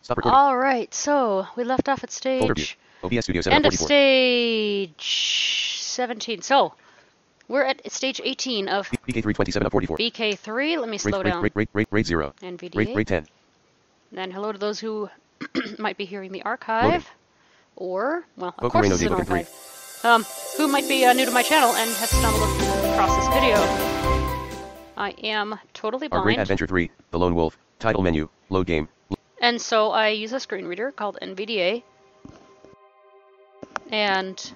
Stop recording. Alright, so we left off at Folder view. stage... OBS Studio End of 744. stage 17. So, we're at stage 18 of BK327 up 44. BK3. Let me slow down. Rate 0. NVDA. Rate 10. And hello to those who might be hearing the archive. Loading. Or, well, of Boca course Reno it's an Dave archive. Who might be new to my channel and have stumbled across this video. I am totally Our Great blind. Adventure 3, The Lone Wolf, title menu, load game. And so I use a screen reader called NVDA. And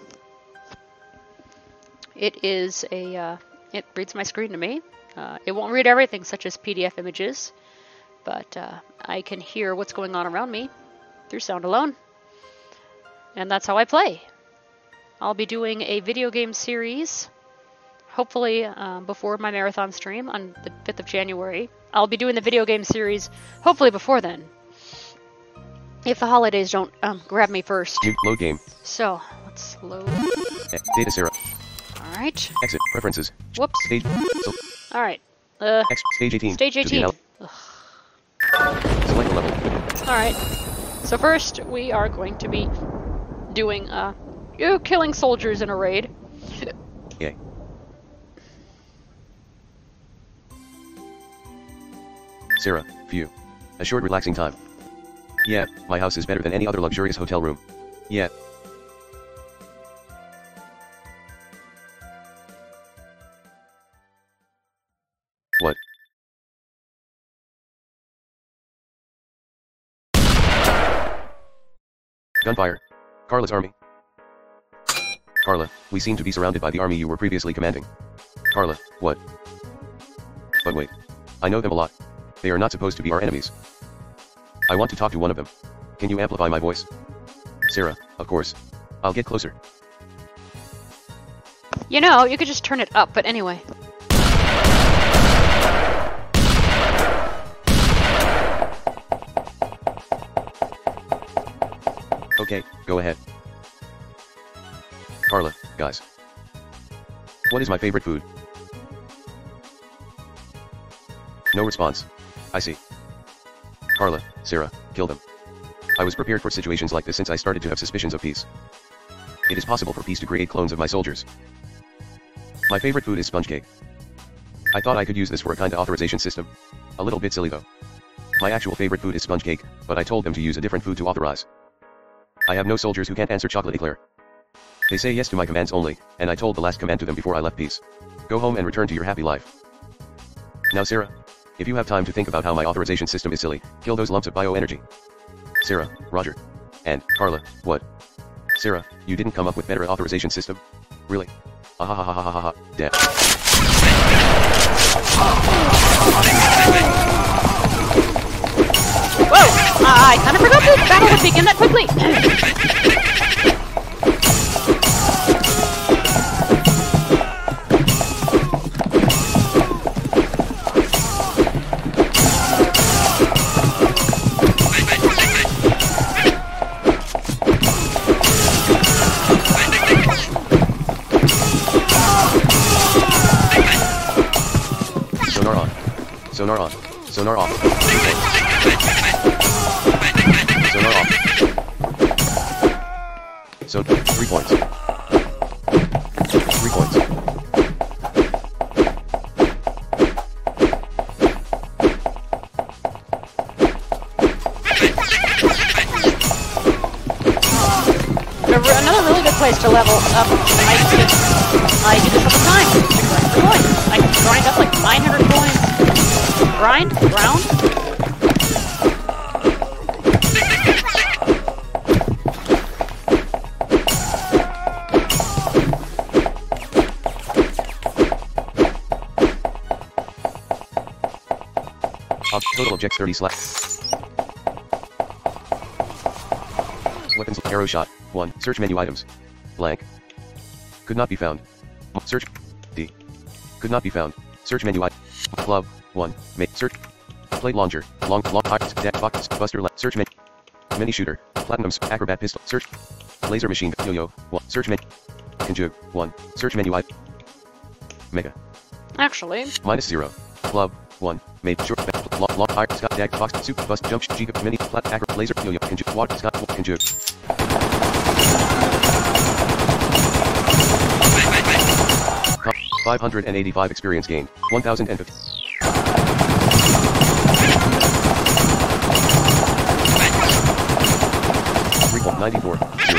it is a, it reads my screen to me. It won't read everything such as PDF images, but I can hear what's going on around me through sound alone. And that's how I play. I'll be doing a video game series, hopefully before my marathon stream on the 5th of January. I'll be doing the video game series hopefully before then, if the holidays don't grab me first. New load game. So, let's load. Data Sarah. Alright. Exit. Preferences. Whoops. Stage. So, Alright. stage 18. Stage To the 18. Select the level. Alright. So first, we are going to be doing, killing soldiers in a raid. Yay. Sarah, view. A short relaxing time. Yeah, my house is better than any other luxurious hotel room. Yeah. What? Gunfire. Carla's army. Carla, we seem to be surrounded by the army you were previously commanding. Carla, what? But wait. I know them a lot. They are not supposed to be our enemies. I want to talk to one of them. Can you amplify my voice? Sarah, of course. I'll get closer. You know, you could just turn it up, but anyway. Okay, go ahead. Carla, guys. What is my favorite food? No response. I see. Carla, Sarah, kill them. I was prepared for situations like this since I started to have suspicions of peace. It is possible for peace to create clones of my soldiers. My favorite food is sponge cake. I thought I could use this for a kind of authorization system. A little bit silly though. My actual favorite food is sponge cake, but I told them to use a different food to authorize. I have no soldiers who can't answer chocolate eclair. They say yes to my commands only, and I told the last command to them before I left peace. Go home and return to your happy life. Now Sarah, if you have time to think about how my authorization system is silly, kill those lumps of bioenergy. Sarah, Roger. And, Carla, what? Sarah, you didn't come up with better authorization system? Really? Ahahahahaha, dead. Whoa! I kind of forgot the battle would begin that quickly! Sonar on. Sonar on. Sonar off. Sonar off. So, 3 points. 3 points. Another really good place to level up. I do this all the time. Grind for coins. I can grind up like 900 coins. Grind? Ground? Total objects 30 slash. Weapons, arrow shot, 1, search menu items. Blank. Could not be found. Search. D. Could not be found. Search menu item. Club, 1, make, search. Plate launcher, long, deck, box, buster, search menu. Mini shooter, platinum, acrobat pistol, search. Laser machine, yo-yo, 1, search menu. Conjug, 1, search menu item. Mega. Actually. -0. Club, 1, made, short, Lock high Scott Dag Fox Super Bus Jump Giga Mini Plat Acro Laser Yo Conju Quad Scott Conju 585 experience gain 1050 3.94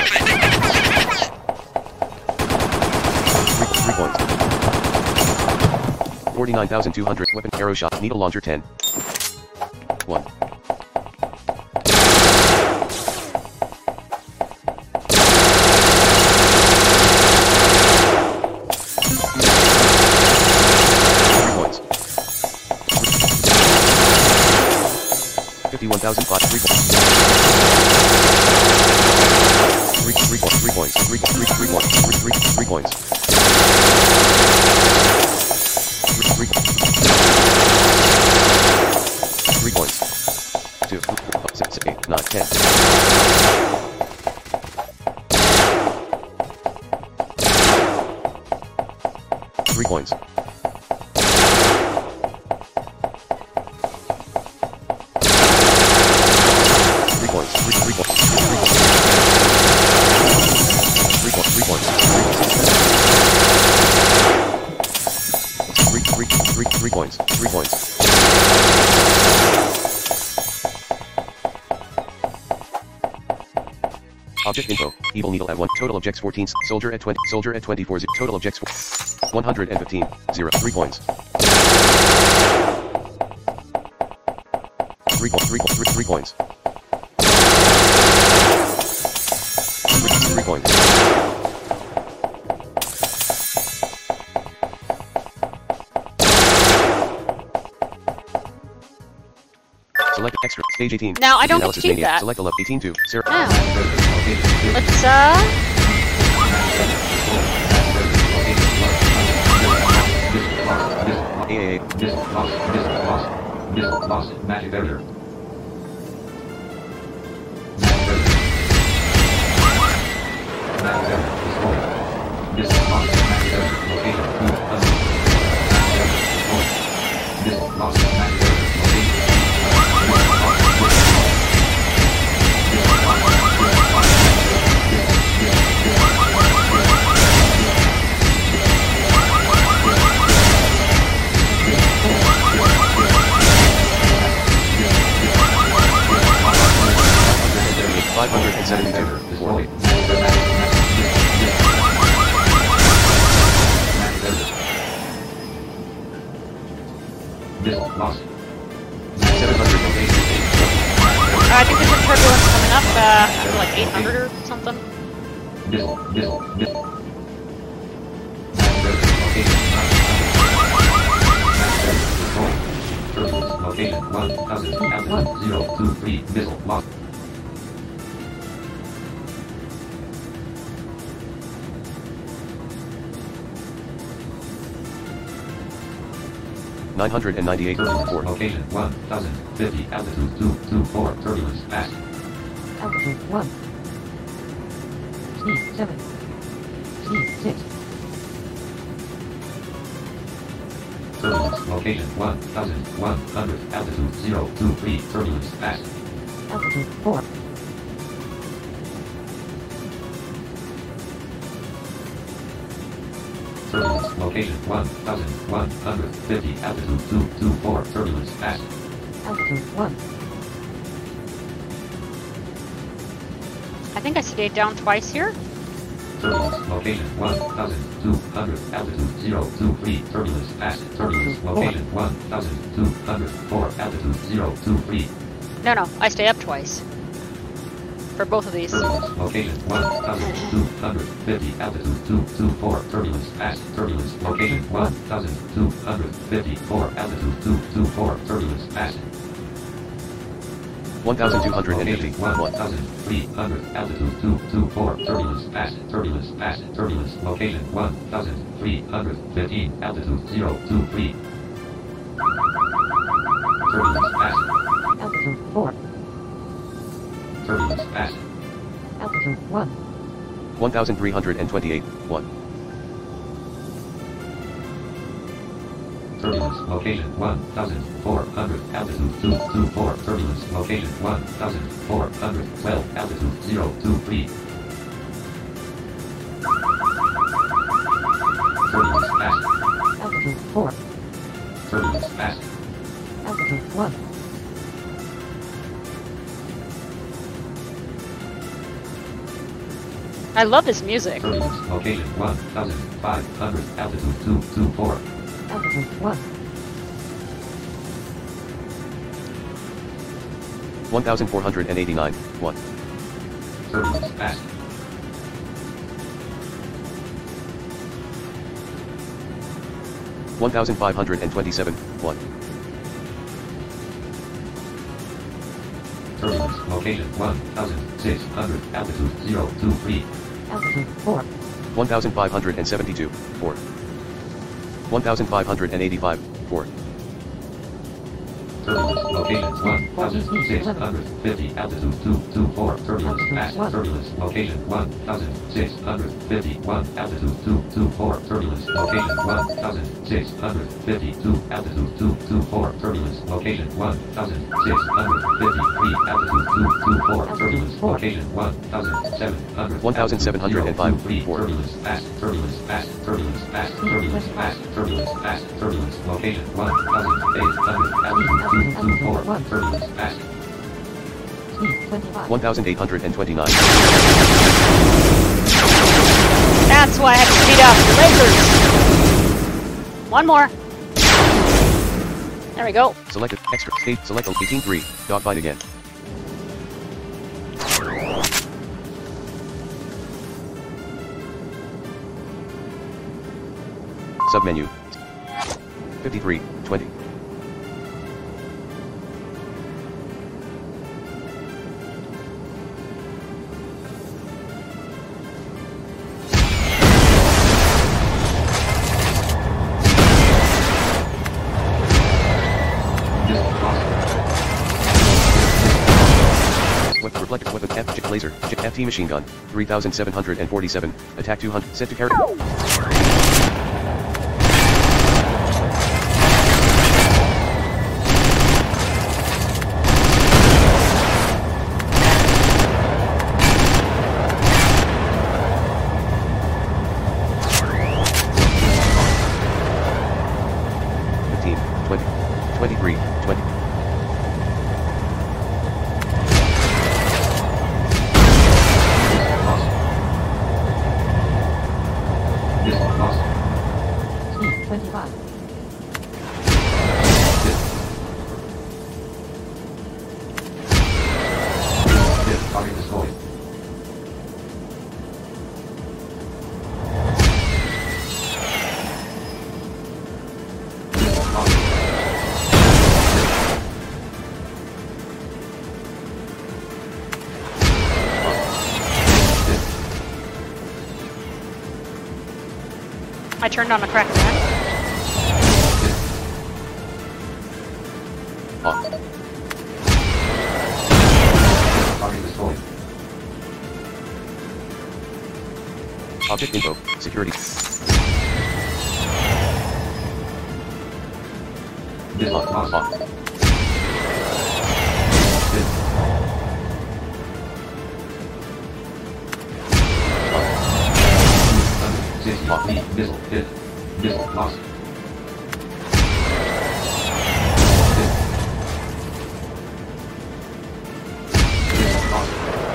3 points 49,200 weapon arrow shot needle launcher 10 1 51,005 3 points 3 points 3 points 3 points 3 points 3 points 3 points 2 6 8 9 10 3 points 3 points 3 points 3 points 3 points 3 points 3 points Object info evil needle at 1 total objects 14 soldier at 20 soldier at 24 total objects 115 0 3 points 3 points 3 points 3 points Select extra stage 18 Now I don't get to analysis keep mania that. select the 18 to Sarah Now, let's AAA Lost magic barrier. I think there's some turbulence coming up after like 800 or something. Location 1023 missile lost. 998 4 Location 1050 altitude 224 turbulence fast. Altitude 1. Speed 7. Speed 6. Turbulence location 1100 altitude 023 turbulence fast. Altitude 4. Turbulence location 1150 altitude 224 turbulence fast. Altitude 1. I think I stayed down twice here. Turbulence location 1200 altitude 023 turbulence fast. Turbulence location 1204 altitude 023. No, I stay up twice. For both of these. Turbulence location 1250 altitude 224 turbulence fast. Turbulence location 1254 altitude 224 turbulence fast. 1250 1300 altitude 224 turbulence fast. Turbulence fast. Turbulence location 1315 altitude 023. Turbulence fast. Altitude 4. Turbulence fast. Altitude 1. 1328 1 turbulence, location 1400, altitude 224, turbulence, location 1412, altitude 023. Turbulence fast, Altitude 4. turbulence fast, Altitude 1. I love this music. turbulence, location 1500, altitude 224. Altitude 1. 1489, 1. Turbulence fast, 1527, 1. turbulence, location 1600, altitude 023. Altitude 4. 1572, 4. 1585, 4. Turbulence, location 1650, altitude 224, turbulence fast, turbulence, location 1651, altitude 224, turbulence, location 1652, altitude 224, turbulence, location 1653, altitude 224, turbulence, location 1700, 1705, 4. turbulence fast, turbulence fast, turbulence fast, turbulence fast, turbulence fast, turbulence, location 1800, altitude 224, turbulence fast, Speed 25. 1829, That's why I have to speed up. Lasers. One more. There we go. selected, extra, state, select 18.3, dogfight again. Submenu. 53, 20. Reflector weapon F laser, FT machine gun, 3747, attack 200, set to carry. Speed 25. Target destroyed. I turned on a crack fan. Off. Target destroyed. Object info, security. Missile lost. Off. Missile hit. Missile lost. Missile lost.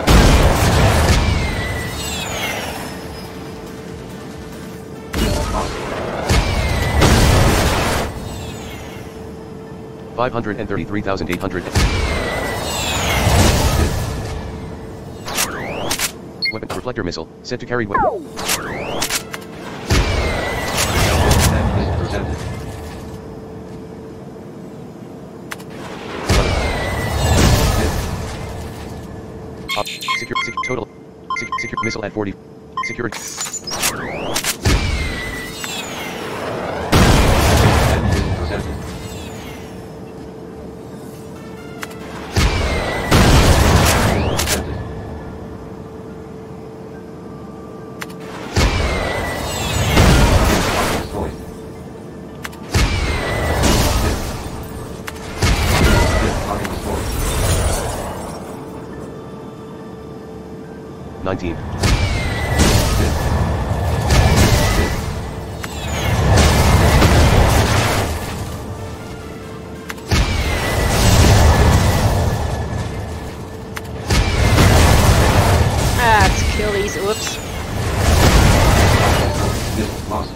533,800. Weapon reflector missile, set to carry weapon. Intercepted. Secure total. Secure missile at 40. Secured. Intercepted. Intercepted. Destroyed. 19. Ah, let's kill these. Oops. Lost.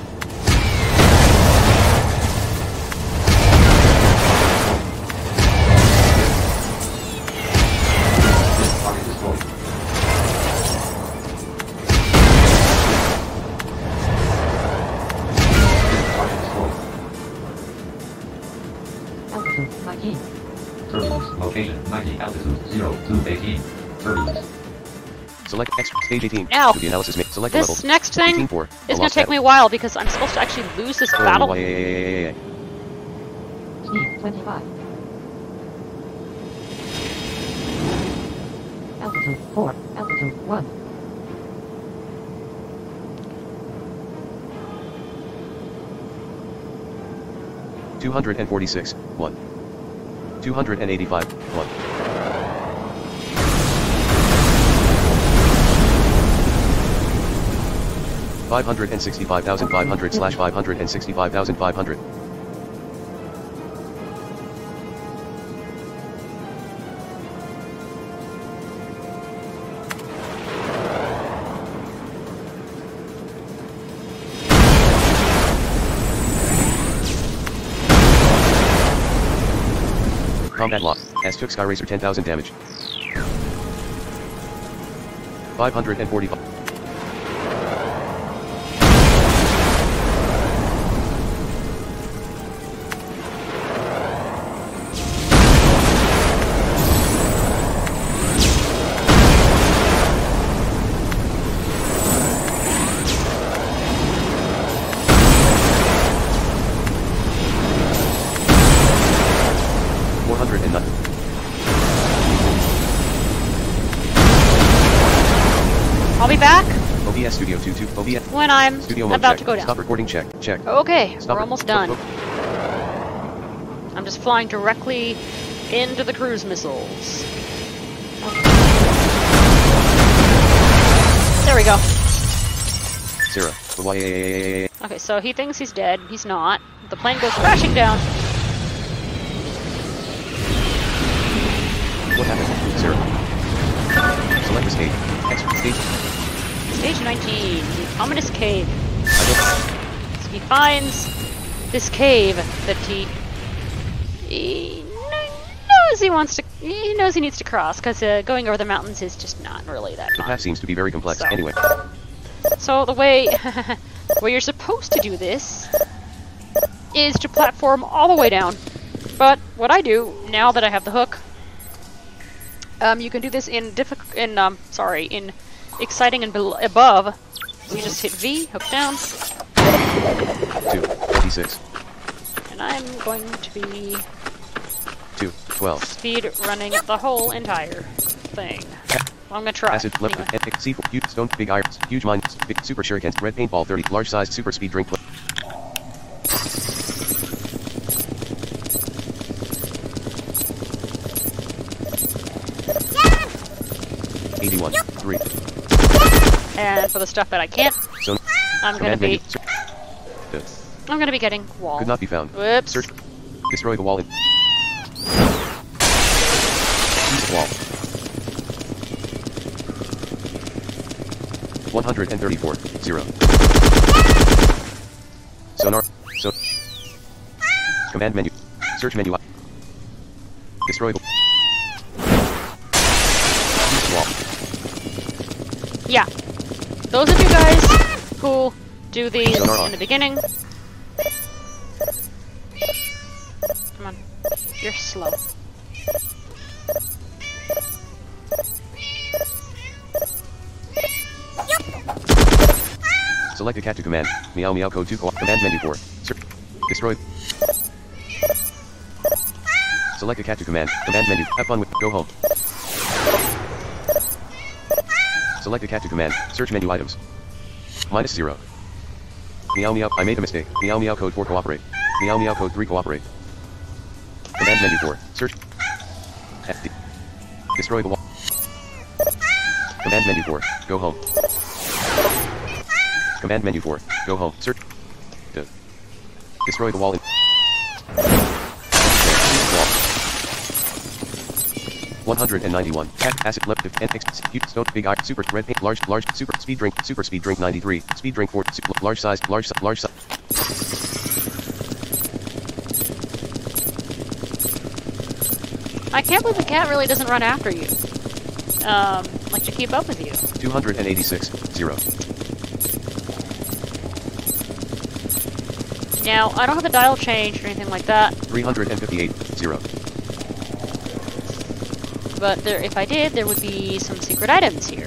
Target destroyed. Target destroyed. Altitude 19. Turbulence. Location 90. Altitude 0 to 18. Turbulence. Select X stage 18. Ow. To the analysis make select the level. This next thing 18 4. is going to take me a while because I'm supposed to actually lose this battle. Speed 25. Altitude 4. Altitude 1. – 246 1. 285 1. 565,500 slash 565,500. Combat lock. S took Skyracer 10,000 damage. 545. I'll be back OBS Studio 22. OBS when I'm Studio mode about check. to go down. Stop recording check. Check. Okay, Stop we're it. almost Oh, done. oh. I'm just flying directly into the cruise missiles. There we go. Sarah. Okay, so he thinks he's dead. He's not. The plane goes crashing down. What happened? Sarah. Select the stage. X stage. Stage 19, the ominous cave. I So he finds this cave that he knows he needs to cross because going over the mountains is just not really that The fun. path seems to be very complex. So. Anyway. So the way you're supposed to do this is to platform all the way down. But what I do now that I have the hook, you can do this in exciting and above. You just hit V, hook down, 256. and I'm going to be 212. speed running the whole entire thing. Well, I'm gonna try. Acid, left, Anyway. C4, huge stone, big irons, huge mines, big super shurikens, red paintball 30, large sized super speed drink. 81, 3. And for the stuff that I can't, So, I'm gonna command be menu. getting wall. Could not be found. Whoops. Search. Destroy the wall. Use the wall. 134, 0. Sonar. So. Command menu. Search menu. Destroy the. Use the wall. Yeah. Those of you guys who do these Sonar on. in the beginning. Come on. You're slow. Select a cat to command. Meow meow code 2 command menu 4. Search. Destroy. Select a cat to command. Command menu. Have fun with. Go home. Select a cat to command. Search menu items. -0. Meow meow. I made a mistake. Meow meow code 4 cooperate. Meow meow code 3 cooperate. Command menu 4. Search. FD. Destroy the wall. Command menu 4. Go home. Command menu 4. Go home. Search. Destroy the wall. 191. Acid left stone big eye super red paint large super speed drink 93 speed drink 4 large size. I can't believe the cat really doesn't run after you. Like to keep up with you. 286 0. Now I don't have the dial change or anything like that. 358 0. But there, if I did, there would be some secret items here.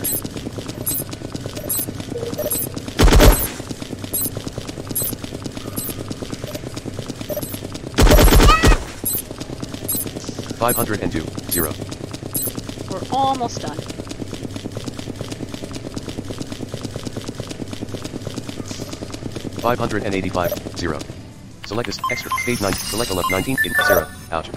$502 0. We're almost done. $585 0. Select this extra stage 9. Select 11 19 0. Ouch.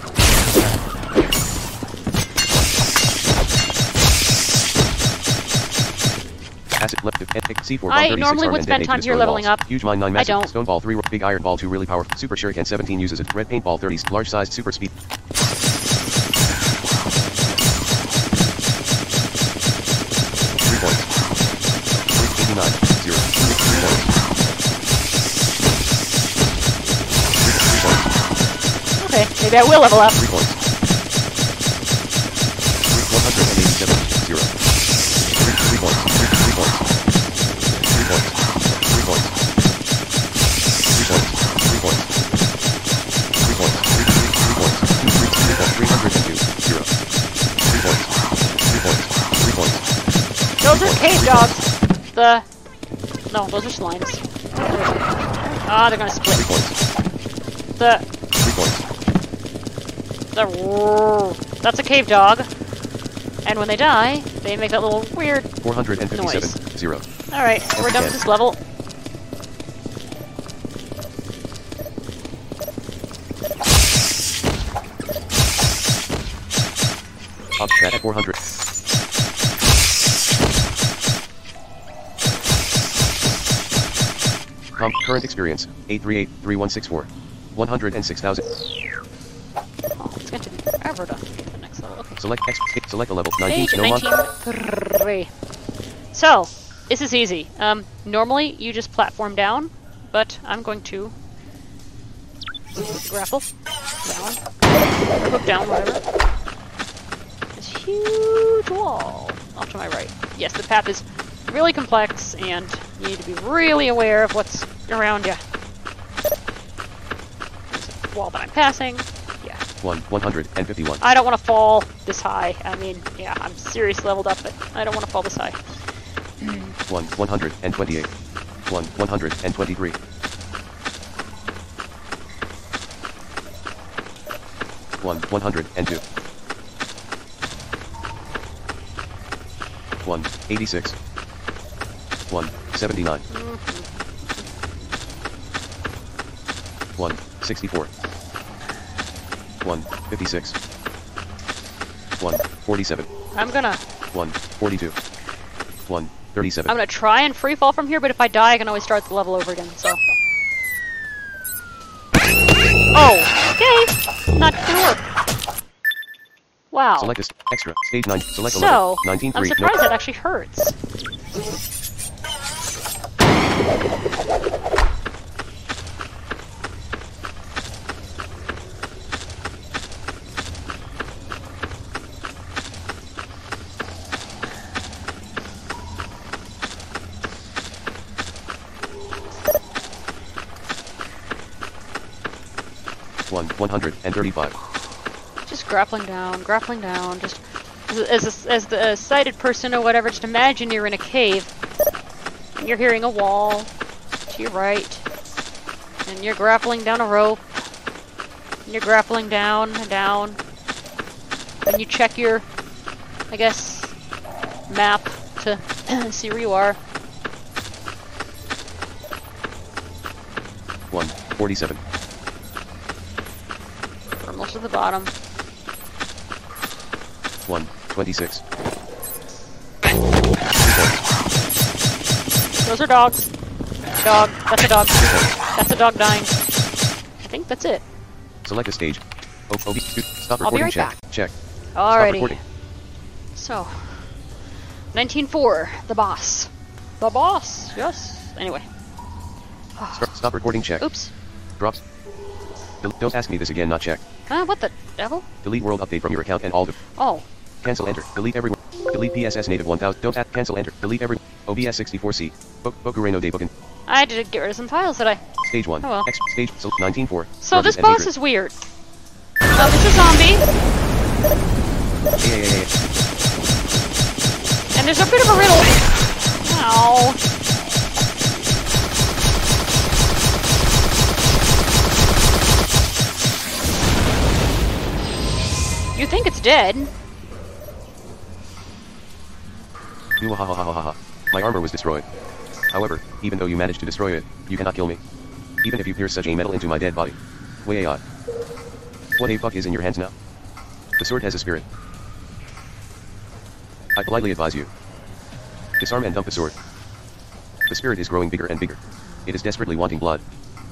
Acid left C4 I normally would spend time here leveling up. Huge mine 9 massive. I don't. Stone ball 3 big iron ball 2 really powerful. Super shuriken 17 uses it. Red paint ball 30 large sized super speed. 3 points. 89 0. 3 points. 3 points. Okay, maybe I will level up. 3 points. 187 0. 3 points. 3 points. 3 points. 3 points. 3 points. 3 points. 3 points. 3 points. 302 0. 3 points. 3 points. 3 points. Those are cave dogs. No, those are slimes. Ah, they're gonna 3 split. points. 3 points. That's a cave dog. And when they die, they make that little weird 457 noise. 0. Alright, we're done with this level. Top chat at 400. Current experience 838-3164. 106,000. Oh, it's going to be forever to get to the next level. Okay. Select a level 19. Stage No month. 19. So, this is easy. Normally you just platform down, but I'm going to grapple down, hook down, whatever. This huge wall off to my right. Yes, the path is really complex, and you need to be really aware of what's around you. There's a wall that I'm passing. Yeah. 151. I don't want to fall this high. I mean, yeah, I'm seriously leveled up, but I don't want to fall this high. 128. 123. 102. 186. 179. 164. 156. 147. I'm gonna 142. 137. I'm gonna try and free fall from here, but if I die, I can always start the level over again. So. Oh, okay, not gonna work. Wow. Select this extra stage 9. Select a So, level 19 I'm 3. surprised that actually hurts. One 135. Just grappling down, just as the sighted person or whatever, just imagine you're in a cave, and you're hearing a wall to your right, and you're grappling down a rope, and you're grappling down and down, and you check your, I guess, map to see where you are. 147. We're almost at the bottom. 126. Those are dogs. Dog. That's a dog. That's a dog dying. I think that's it. Select a stage. Stop I'll be recording. right Check. back. Check. Stop Alrighty. recording. So, 19.4, the boss. The boss, yes. Anyway. Stop recording. Check. Oops. Drops. Don't ask me this again. Not check. What the devil? Delete world update from your account and all the. Oh. Cancel enter. Delete everyone. Delete PSS native 1000. Don't add. Cancel enter. Delete every. OBS 64C. Bokureno de Bookin. I had to get rid of some files, did I? Stage 1. Oh well. Stage 19.4. So this and boss hatred. is weird. It's a zombie, Yeah. and there's a bit of a riddle. Ow. You think it's dead? Muahahahaha. My armor was destroyed. However, even though you managed to destroy it, you cannot kill me. Even if you pierce such a metal into my dead body. Way odd. What a fuck is in your hands now? The sword has a spirit. I politely advise you. Disarm and dump the sword. The spirit is growing bigger and bigger. It is desperately wanting blood.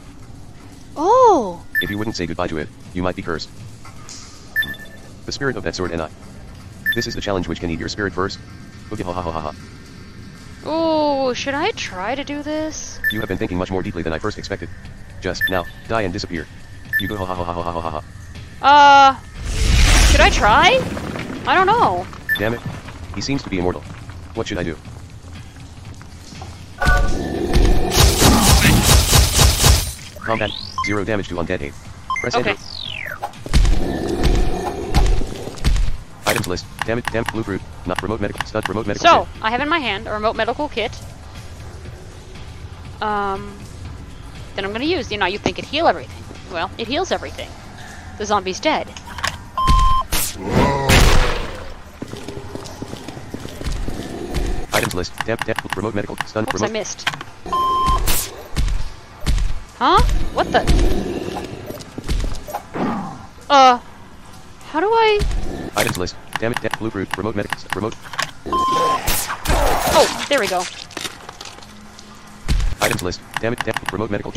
Oh. If you wouldn't say goodbye to it, you might be cursed. The spirit of that sword and I. This is the challenge which can eat your spirit first. Ugihahahaha. Oh, should I try to do this? You have been thinking much more deeply than I first expected. Just, now, die and disappear. You go ha ha ha ha ha ha ha. Should I try? I don't know. Damn it. He seems to be immortal. What should I do? Combat. 0 damage to undead 8. Press Okay. enter. Items list. Damn, blue fruit. Not remote medical. Stunt remote medical. So, kit. I have in my hand a remote medical kit. Then I'm gonna use, you think it'd heal everything. Well, it heals everything. The zombie's dead. Items list. Damn, remote medical. Stunt Oops, remote. I missed. Huh? What the? How do I? Items list. Damn, blue fruit. Remote medical. Remote. Oh, there we go. Items list. Damn, remote medical.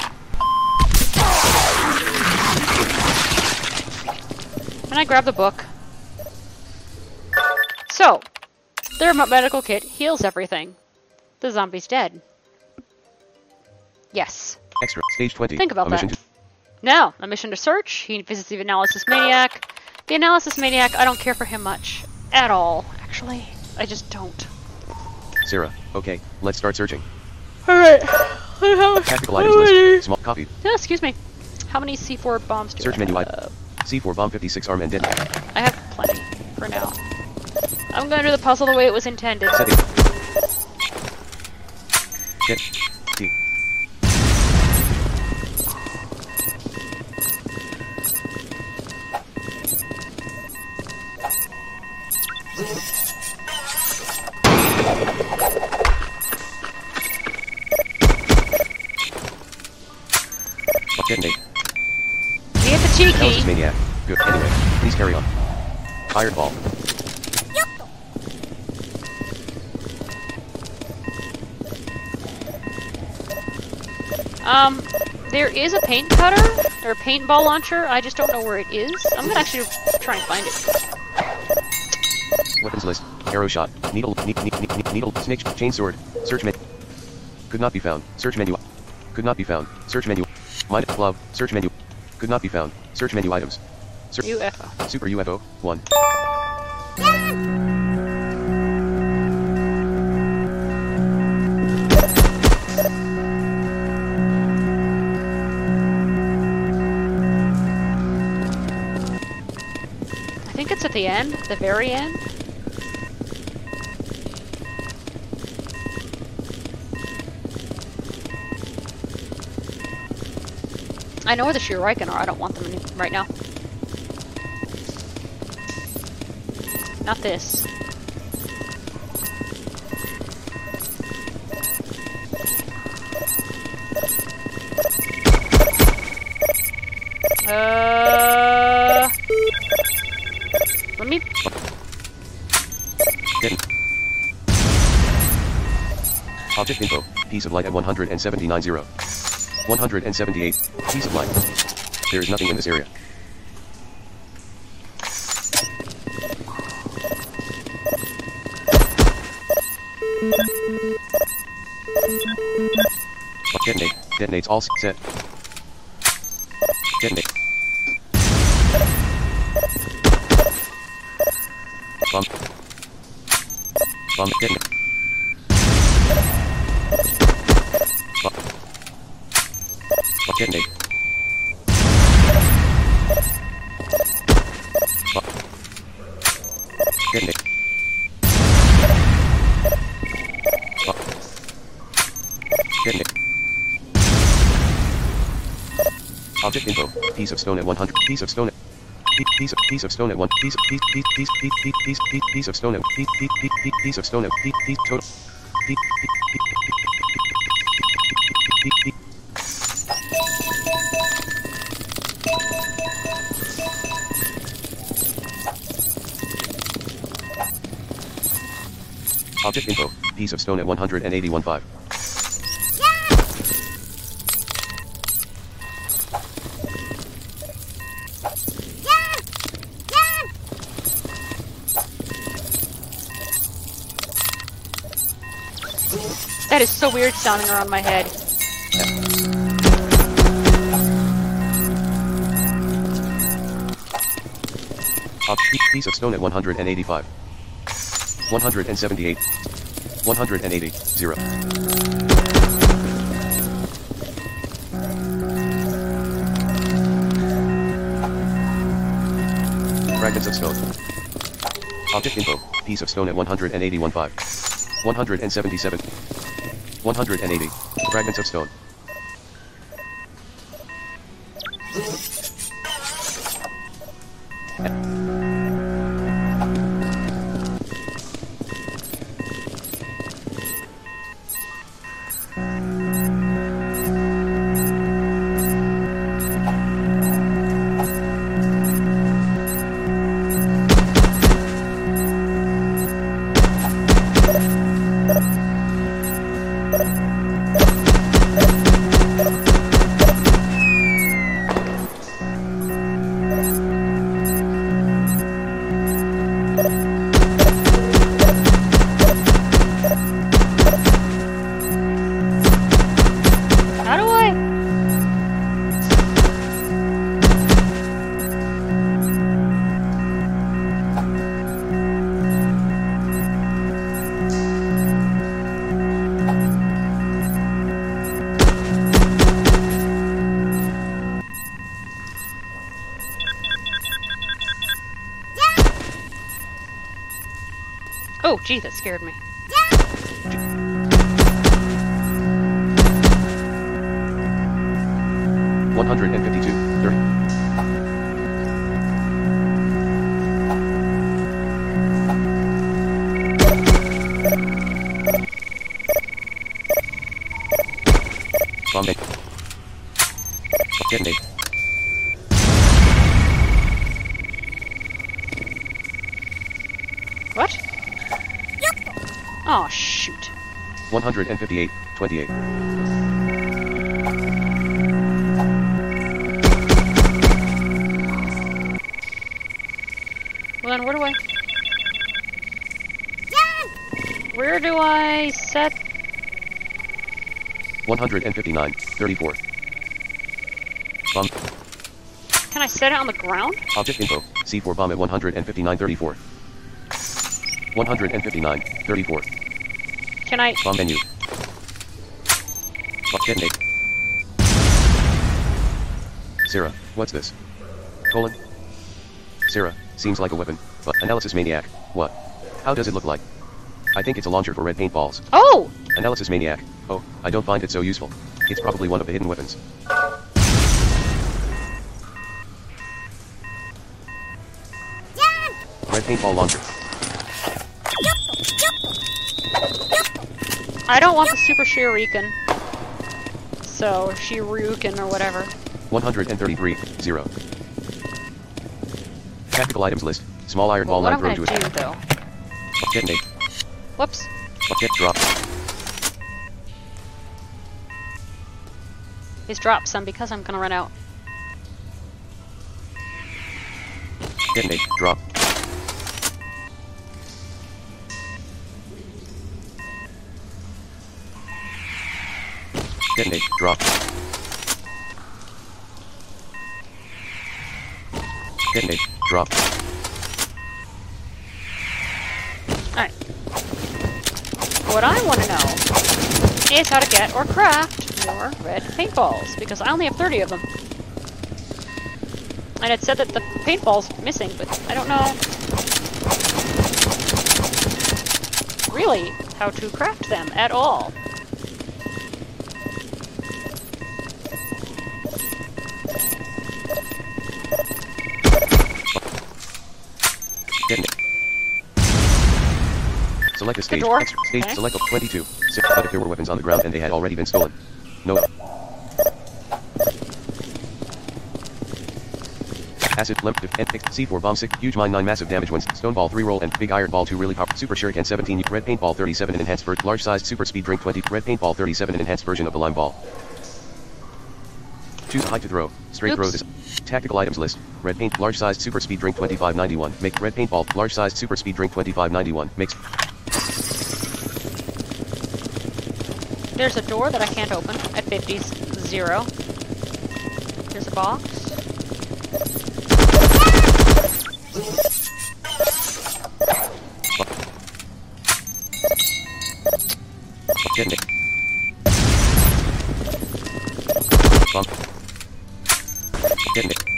And I grab the book. So, the remote medical kit heals everything. The zombie's dead. Yes. Extra. Stage 20. Think about A mission that. to- Now, a mission to search. He visits the Analysis Maniac. The Analysis Maniac, I don't care for him much. At all, actually. I just don't. Sarah. Okay, let's start searching. Alright. Tactical items list. Small copy. Excuse me. How many C4 bombs do Search I menu have? item. C4 bomb 56 arm and dead. I have plenty for now. I'm gonna do the puzzle the way it was intended. Setting. Shit. T. Detonate. We hit the T Analysis key. maniac. Good. Anyway, please carry on. Fireball. There is a paint cutter, or paintball launcher, I just don't know where it is. I'm gonna actually try and find it. Weapons list. Arrow shot. Needle. Needle. Snake. Chainsword. Search menu. Could not be found. Search menu. Could not be found. Search menu. Mind glove. Search menu. Could not be found. Search menu items. UFO. Super UFO. 1. I think it's at the end, the very end. I know where the Shuriken are, I don't want them right now. Not this. Let me... Hidden. Object info, piece of light at 179 0. 178, piece of light. There is nothing in this area. Detonate, detonates all set. Detonate. Bomb. Bomb, detonate. Bomb. Detonate. Bomb. Detonate. Bomb. Detonate. Object info, piece of stone at 100, piece of stone at piece of stone at 1 piece of stone at piece of stone at total object info, piece of stone at 181.5. That is so weird sounding around my head. Piece of stone at 185. 178. 180. 0. Fragments of stone. Object info, piece of stone at 181.5. 177. 180. Fragments of stone. Oh, gee, that scared me. $152, 30. Bomb detonate. Detonate. What? Oh, shoot. 158, 28. Well then, where do I set? 159, 34. Bomb. Can I set it on the ground? Object info, C4 bomb at 159, 34. 159, 34. Can I? Bomb menu. Detonate. Sarah, what's this? Colon. Sarah, seems like a weapon, but analysis maniac, what? How does it look like? I think it's a launcher for red paintballs. Oh! Analysis maniac, oh, I don't find it so useful. It's probably one of the hidden weapons. Red paintball launcher. I don't want the Super Shuriken. So, Shiryuken or whatever. 133, 0. Tactical items list. Small iron ball What 9 I'm thrown gonna to do, it. though. Detonate. Whoops. Get drop. is drop some because I'm gonna run out. Detonate. Drop. Detonate. Drop. Detonate. Drop. Alright. What I want to know is how to get or craft more red paintballs, because I only have 30 of them. And it said that the paintball's missing, but I don't know really how to craft them at all. Detonate. Select a stage. door. Stage. Okay. Select 22. But if there were weapons on the ground and they had already been stolen. No. Acid, limp, C4 bomb 6, huge mine 9 massive damage ones, stone ball 3 roll and big iron ball 2 really powerful, super shuriken 17, red paintball 37 an enhanced version, large sized super speed drink 20, red paintball 37 an enhanced version of the lime ball. Choose a height to throw, straight throw this. Tactical items list, red paint, large sized super speed drink 2591, make red paintball, large sized super speed drink 2591, makes. There's a door that I can't open at 50-0. There's a box. Detonate. Bump. Detonate.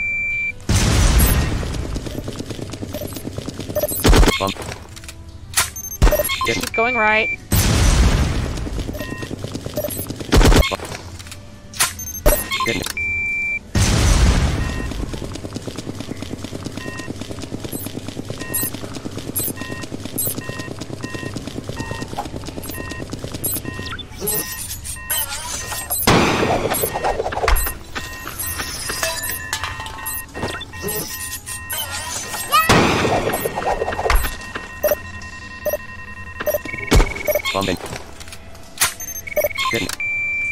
Bump. Keep going right. Detonate. Bomb in. Detonate.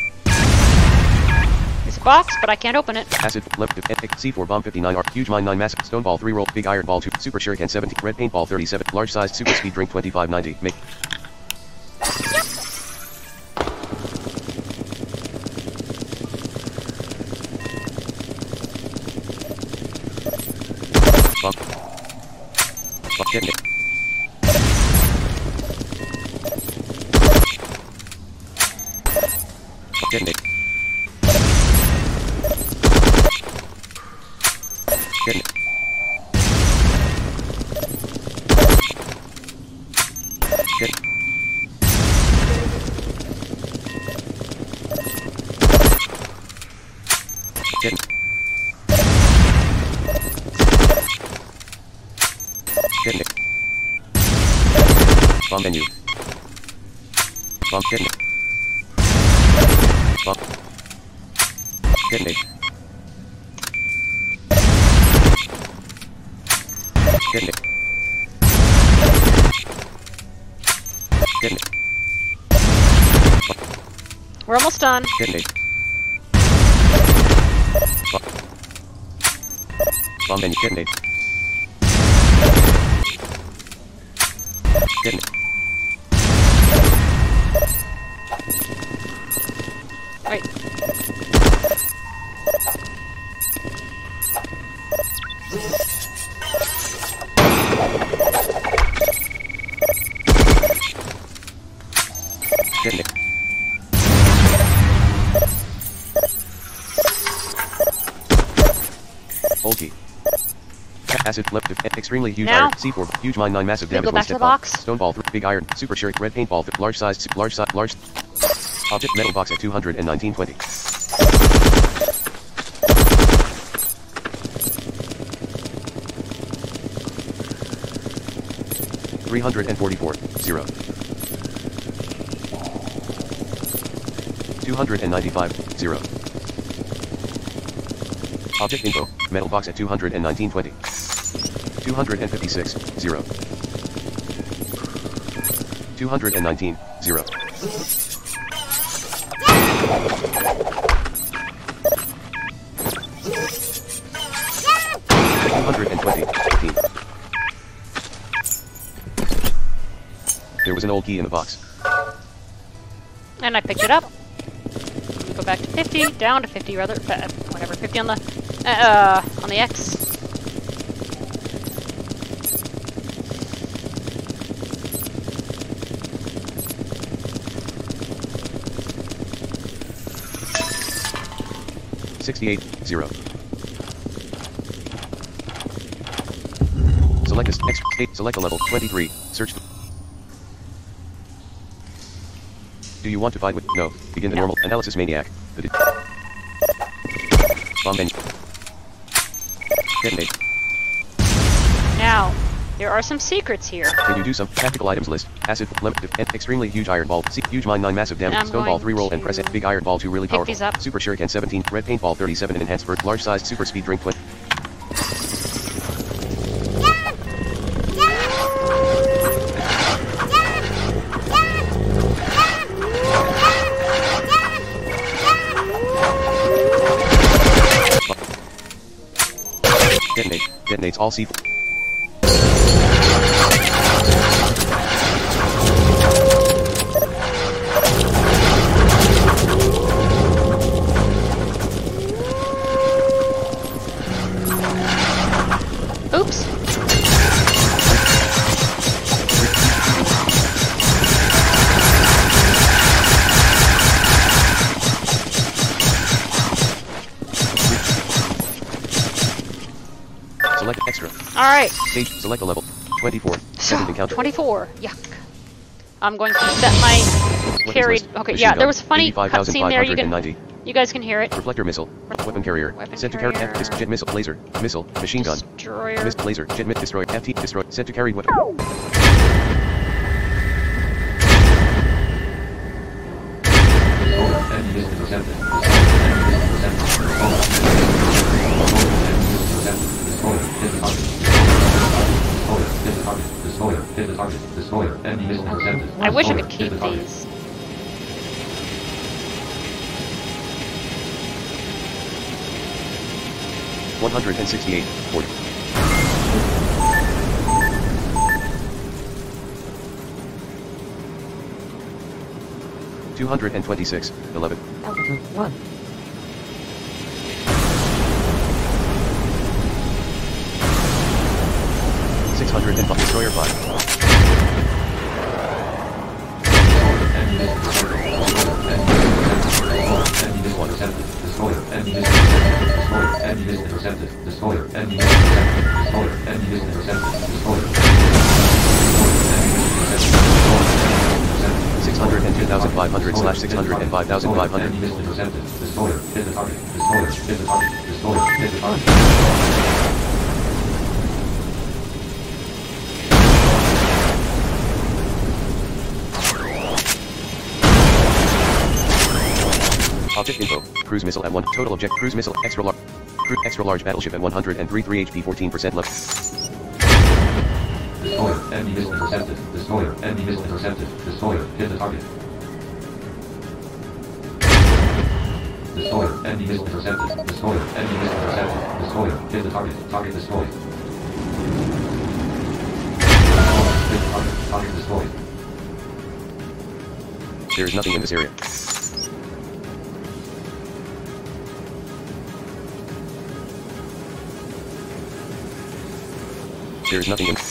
There's a box, but I can't open it. Acid, left, C4 bomb 59 R, huge mine 9 massive, stone ball 3 roll, big iron ball 2, super shuriken 70, red paintball 37, large sized super speed drink 2590, make. Bump. Bump, detonate. Detonate. Detonate. Detonate. Detonate. Detonate. Bomb menu. Bomb detonate. Bomb. Detonate. Detonate. Detonate. We're almost done. Detonate. Bomb. Bomb menu. Detonate. Detonate. Right. Detonate. Hold key. Acid, left, extremely huge Now? iron, C4, huge mine 9 massive Then damage go back one to the step bomb, box. stone ball 3, big iron, super shuriken, red paintball, large size, large object metal box at 219.20. 344, 0. 295, 0. Object info, metal box at 219.20. 256, 0. 219, 0. 120. 15. There was an old key in the box. And I picked it up. Go back to 50, down to 50 rather, whatever, 50 on the X. $68.0. Select a state. Select a level 23. Search. Do you want to fight with? No. Begin the normal analysis maniac. Bomb menu. Detonate. Now, there are some secrets here. Can you do some tactical items list? Acid, lemon, extremely huge iron ball, huge mine 9 massive damage, I'm stone ball going 3 roll and to press it, big iron ball 2 really pick powerful, these up. super shuriken 17, red paintball 37 and enhanced bird, large sized super speed drink 20. Detonate. Detonates all C. Oops. Select extra. Alright. Stage. Select a level. 24. Second encounter. 24. Yuck. I'm going to set my Weapons carried. list. Okay, Machine yeah, gun, there was a funny cutscene there. 85,590. You guys can hear it. Reflector missile. Weapon carrier. Weapon Set to carry carrier. F. Jet missile. Laser. Missile. Machine gun. Destroyer. Missile. Laser. Jet missile. Destroyer. FT. Destroy. Set to carry weapon. Enemy is intercepted. Destroyer. Enemy is intercepted. I wish I could keep these. $168.40. $226.11. Altitude 1. $605. Destroyer 5. Object info. Cruise missile at 1. Total object. Cruise missile. Extra large battleship at 103 3 HP 14% left. Destroyer. Enemy missile intercepted. Destroyer. Enemy missile intercepted. Destroyer. Hit the target. Destroyer. Enemy missile intercepted. Destroyer. Enemy missile intercepted. Destroyer. Hit the target. Target destroyed. Hit the target. Target destroyed. There is nothing in this area. There is nothing in.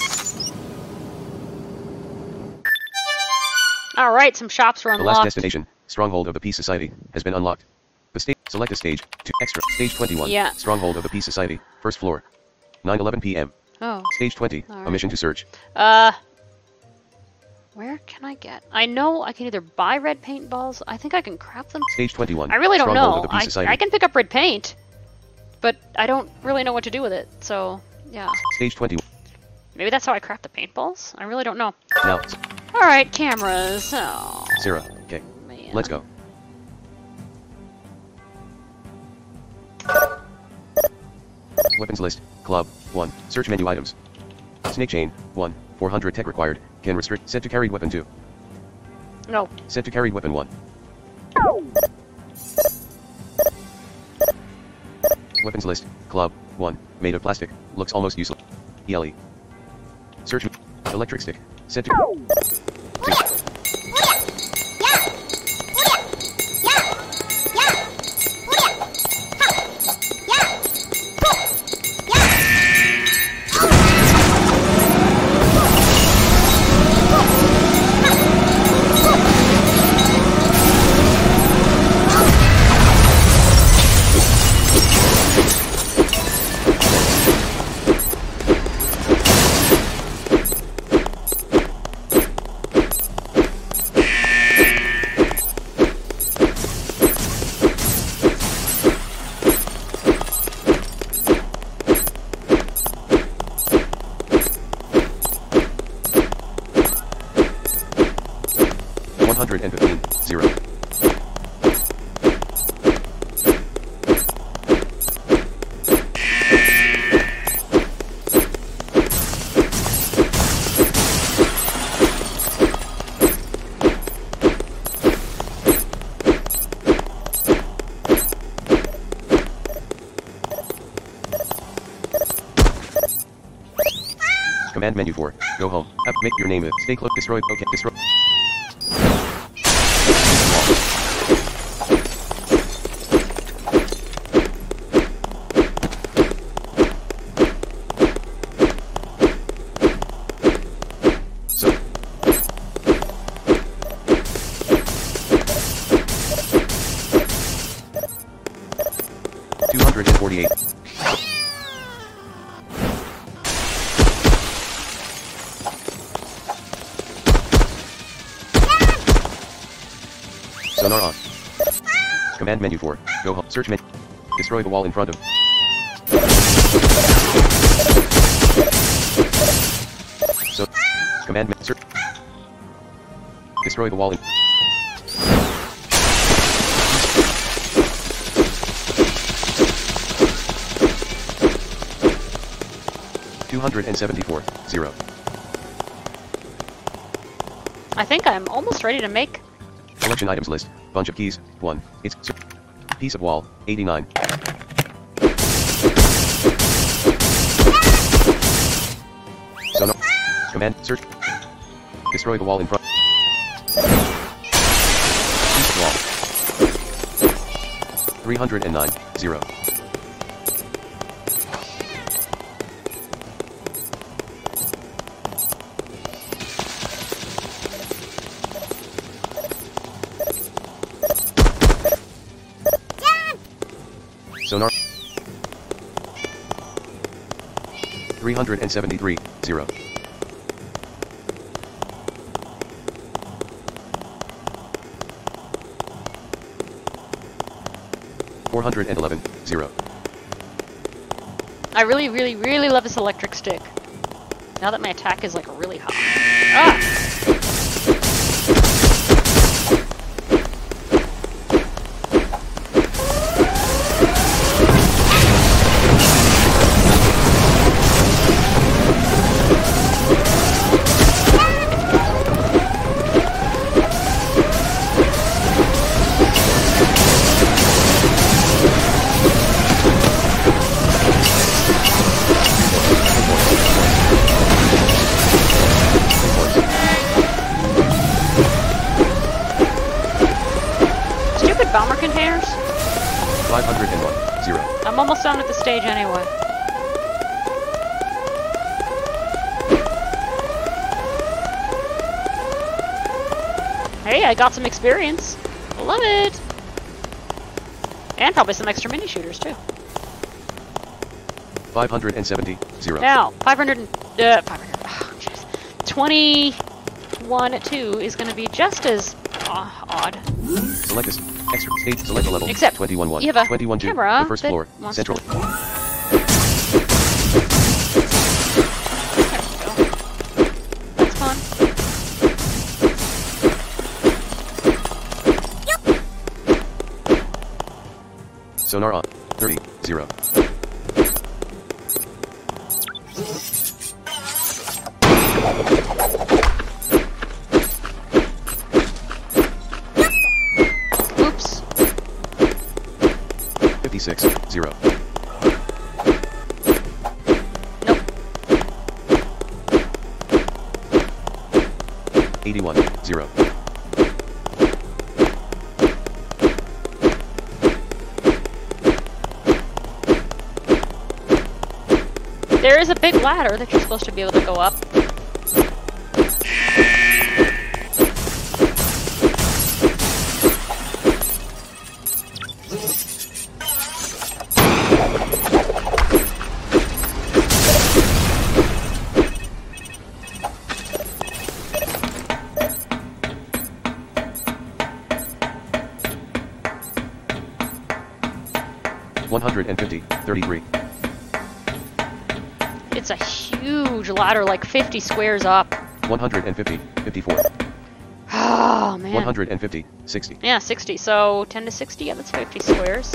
Alright, some shops were The last unlocked. destination, Stronghold of the Peace Society, has been unlocked. The stage. Select a stage. To extra. Stage 21. Yeah. Stronghold of the Peace Society. First floor. 9:11 p.m. Oh. Stage 20. A Alright. mission to search. Where can I get? I know I can either buy red paintballs. I think I can craft them. Stage 21. I really don't Stronghold know. of the Peace Society. I can pick up red paint, but I don't really know what to do with it. So, yeah. Stage 21. Maybe that's how I craft the paintballs? I really don't know. Now, Alright, cameras. Oh, Sarah. Okay. man. Let's go. Weapons list. Club. 1. Search menu items. Snake chain. 1. 400 tech required. Can restrict. Set to carried weapon 2. No. Set to carried weapon 1. Weapons list. Club. 1. Made of plastic. Looks almost useless. ELE. Search. Electric stick. Set to. 2. $115. 0. Command menu 4. Go home. Make your name. Stay close. Destroy. Okay. Destroy. So. 248. Sonar on. Command menu 4. Go home. Search menu. Destroy the wall in front of. So. Command menu. Search. Destroy the wall in. $274. 0. I think I'm almost ready to make. Collection items list. Bunch of keys. 1. It's piece of wall. 89. Sonar. Command. Search. Destroy the wall in front. Piece of wall. 309. 0. Sonar. 373. 0. $411. 0. I really, really, really love this electric stick. Now that my attack is like really high. Ah! Bomber containers? 501. 0. I'm almost done with the stage anyway. Hey, I got some experience. Love it. And probably some extra mini shooters too. 570. 0. Now, 500. Oh, jeez. 21 2 is going to be just as odd. Select this. Extra stage. Select a level. Except 21 1. you have a 21 2. camera The first that floor. wants Central. to- There we go. That's fun. Sonar on. 30. 0. Oops. 56. 0. 81, 0. There is a big ladder that you're supposed to be able to go up. $150, 33. It's a huge ladder, like 50 squares up. 150, 54. Oh, man. 150, 60. Yeah, 60. So 10 to 60, yeah, that's 50 squares.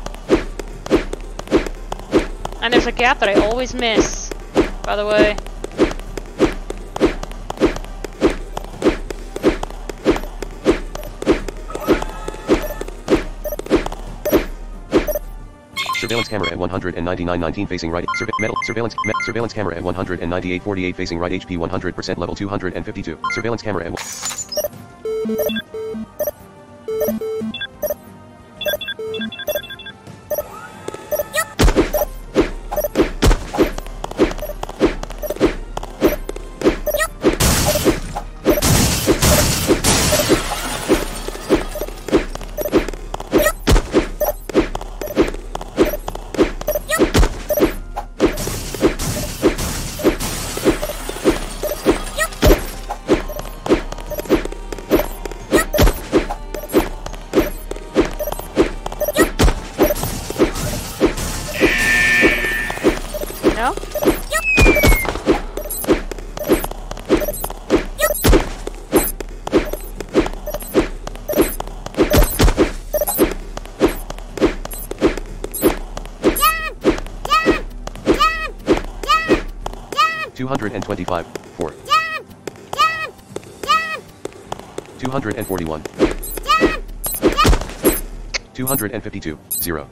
And there's a gap that I always miss, by the way. Surveillance camera at 199.19 facing right. Surveillance camera at 198.48 facing right. HP 100% level 252. Surveillance camera at No? 225, 4. 241. 252, 0.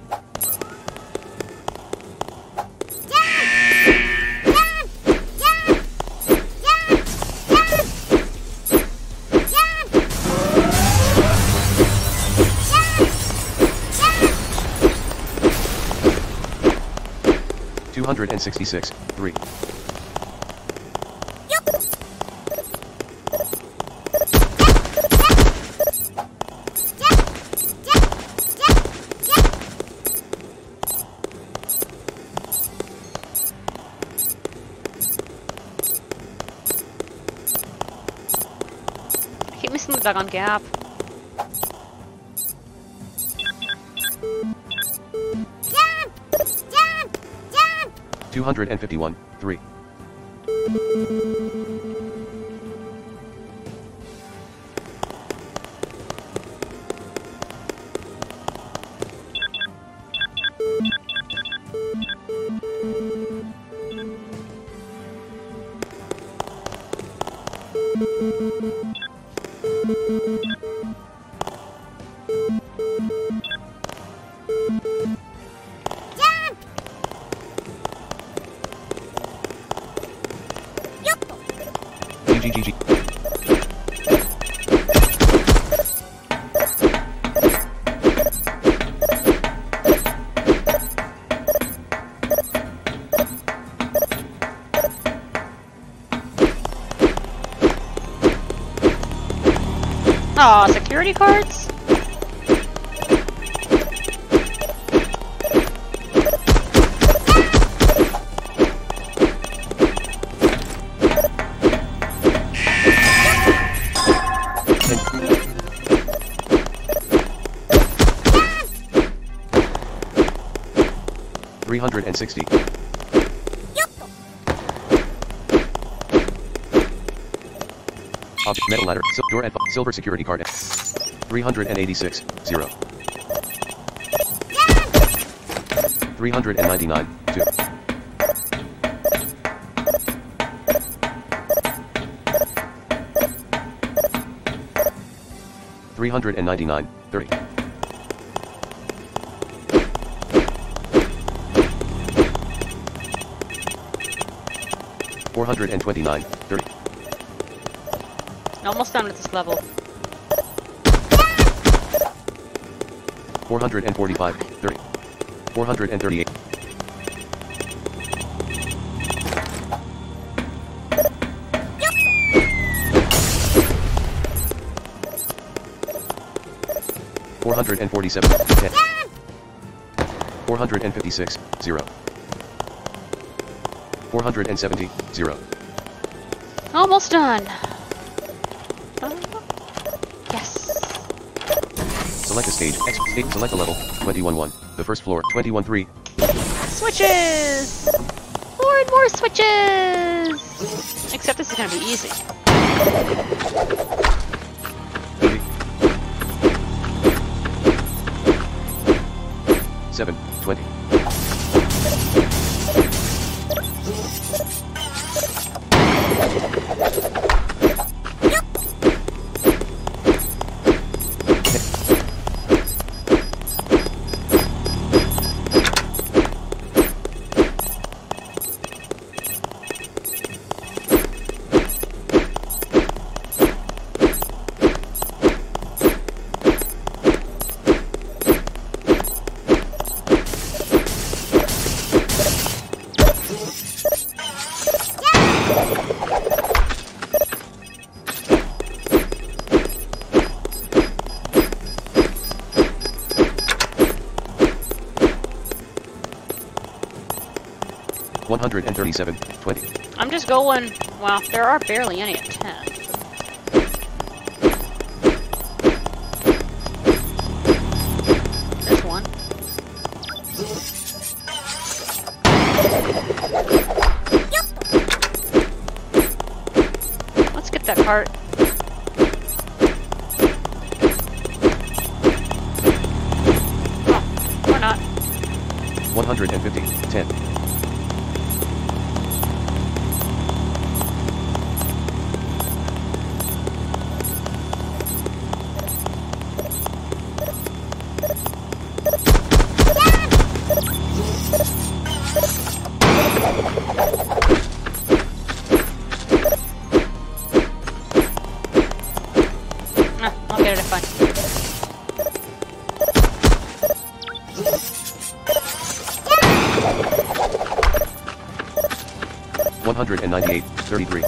266, 3. Back on gap. Jump! 251, 3. Aw, security cards? 360. Object metal ladder, door and silver security card. 386, 0. 399, 2. 399, 30. 429, 30. Almost done with this level. 445, 30. 438. Four hundred and 10. 456, 0. 470, 0. Almost done. Yes. Select a stage, select a level, 21-1, the first floor, 21-3. Switches! More and more switches! Except this is gonna be easy. 30. 7, 20. 137, 20. I'm just going, well, there are barely any at 10. There's one. Let's get that cart. Oh, or not. 150, 10. 198, 33.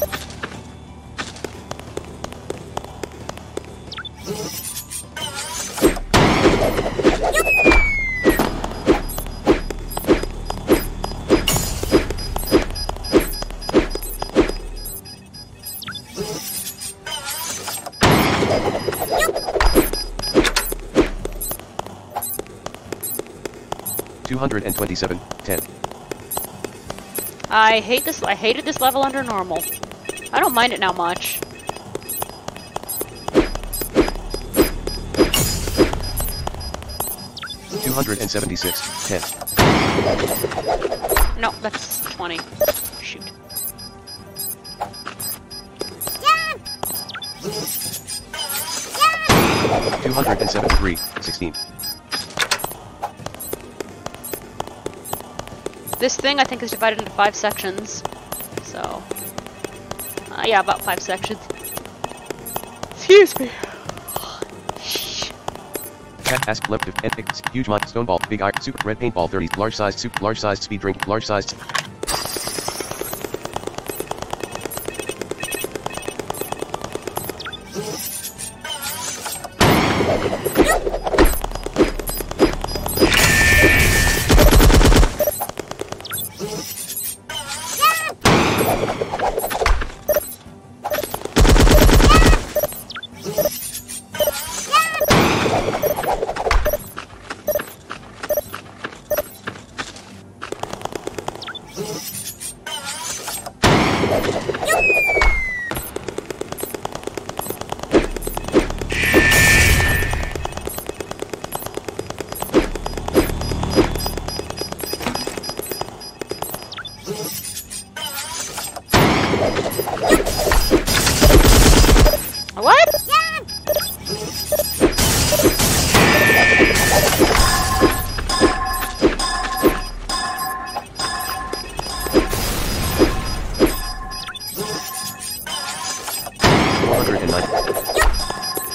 227, 10. I hated this level under normal. I don't mind it now much. $276, 10. No, that's 20. Shoot. $273, 16. This thing, I think, is divided into 5 sections. So, yeah, about 5 sections. Excuse me. Cat ask left and X, huge mod, stone ball, big iron, super red paintball 30, large sized soup, large sized speed drink, large sized.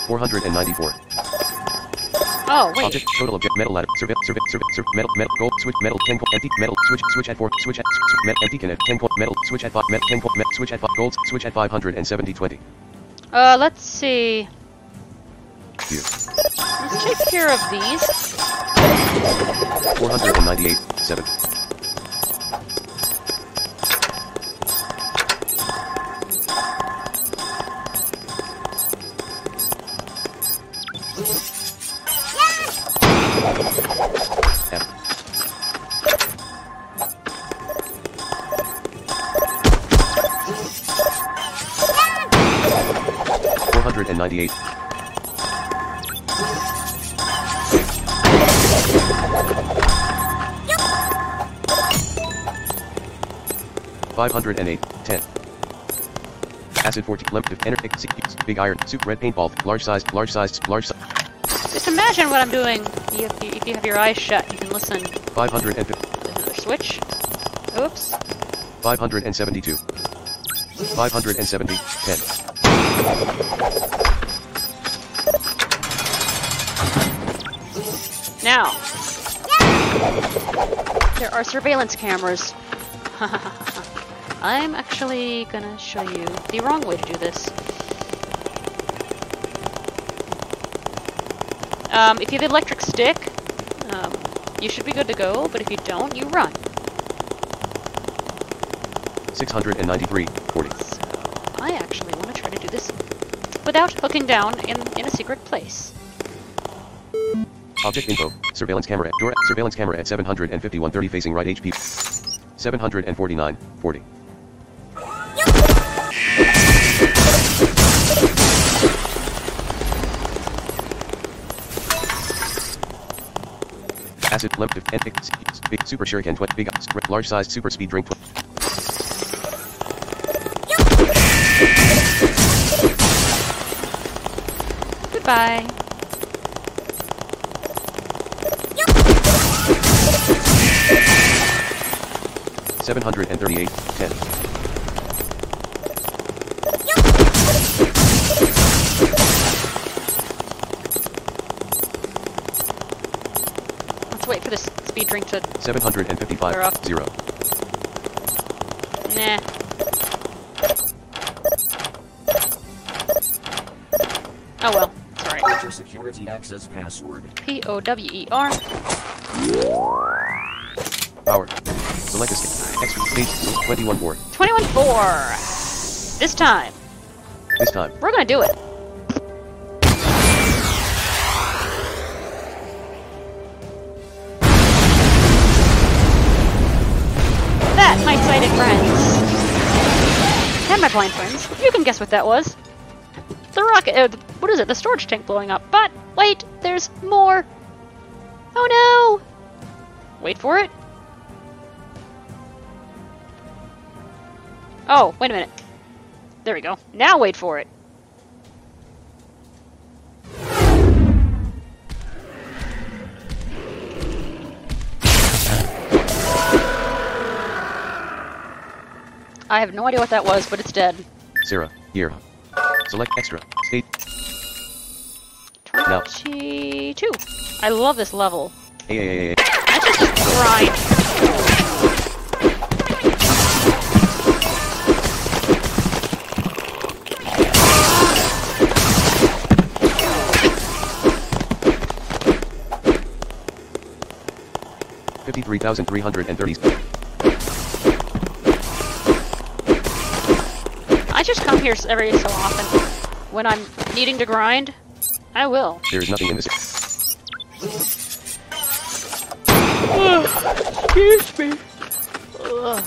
494. Oh, wait. Object, total object, metal ladder, metal, gold, switch, metal, 10 point, empty, metal, switch at 4, switch at, metal, empty, connect, 10 point, metal, switch at 5, metal, 10 point, switch at 5, gold, switch at 570, 20. Let's see. View. Let's take care of these. 498, 7. F. 498. $508, 10. Acid 14, limp, energy, big iron, soup, red paintball, large size. Just imagine what I'm doing. If you have your eyes shut, you can listen. 550, Another switch. Oops. 572. 570, 10. Now, there are surveillance cameras. I'm actually gonna show you the wrong way to do this. If you have the electric stick, you should be good to go, but if you don't, you run. 693, 40. So, I actually want to try to do this without hooking down in a secret place. Object info, surveillance camera at 751, 30 facing right HP. 749, 40. Acid, limp, big super shuriken, big, large sized super speed drink. Goodbye. $ 738, 10. Let's wait for this speed drink to... 755, They're off. 0. Nah. Oh well, it's alright. Enter security access password. P-O-W-E-R. Power. Select escape. Extra stage 21-4. 21-4. This time, This time. we're gonna do it. That, my sighted friends. And my blind friends. You can guess what that was. The rocket, what is it? The storage tank blowing up. But, wait, there's more. Oh no! Wait for it. Oh, wait a minute. There we go. Now wait for it. I have no idea what that was, but it's dead. Sarah, here. Select extra. State. No. 22. I love this level. A. I just grind. $53,330. I just come here every so often. When I'm needing to grind, I will. There's nothing in this. Excuse me. Ugh.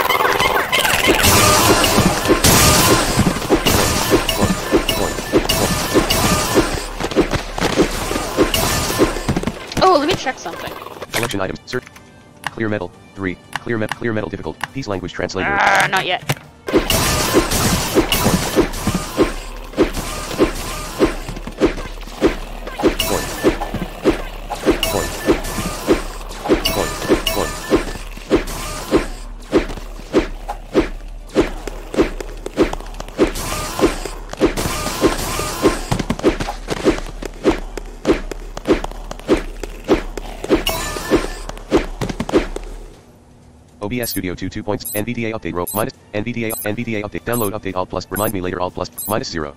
Oh, let me check something. Collection items. Search. Clear metal. 3. Clear metal difficult. Peace language translator. Not yet. OBS Studio 2 points. NVDA update row minus. NVDA update download update alt plus. Remind me later alt plus minus 0.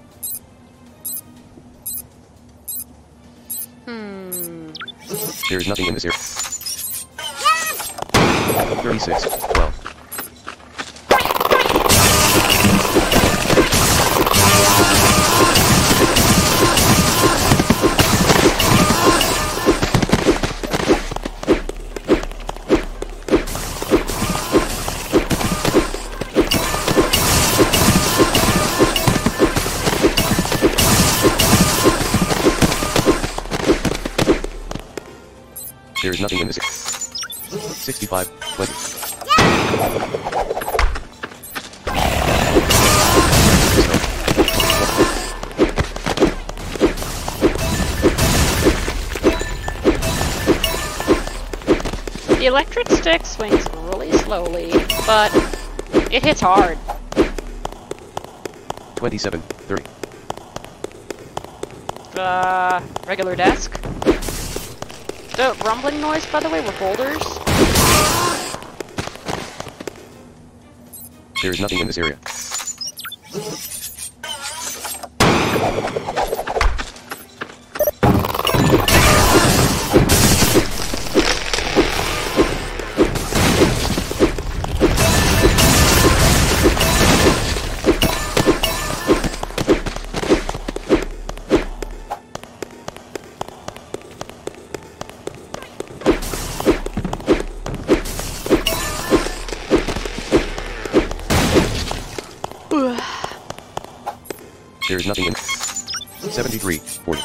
There is nothing in this area. 36, 12. There is nothing in this area. 65, 20. The electric stick swings really slowly, but it hits hard. 27, 30. Regular desk. The rumbling noise, by the way, were boulders. There is nothing in this area. There is nothing in 73, 40.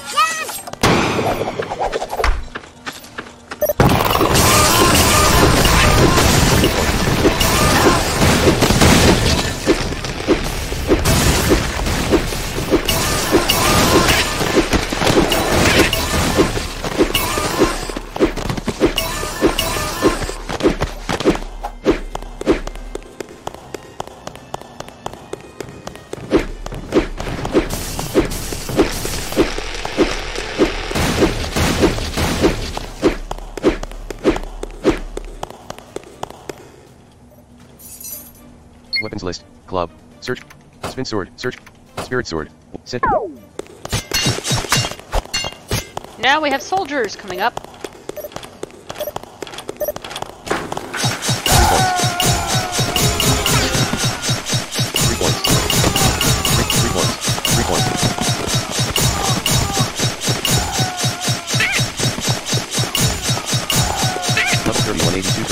Weapons list, club, search, spin sword, search, spirit sword, set. Now we have soldiers coming up. 3 points. 3 points. 3 points. Level 3182.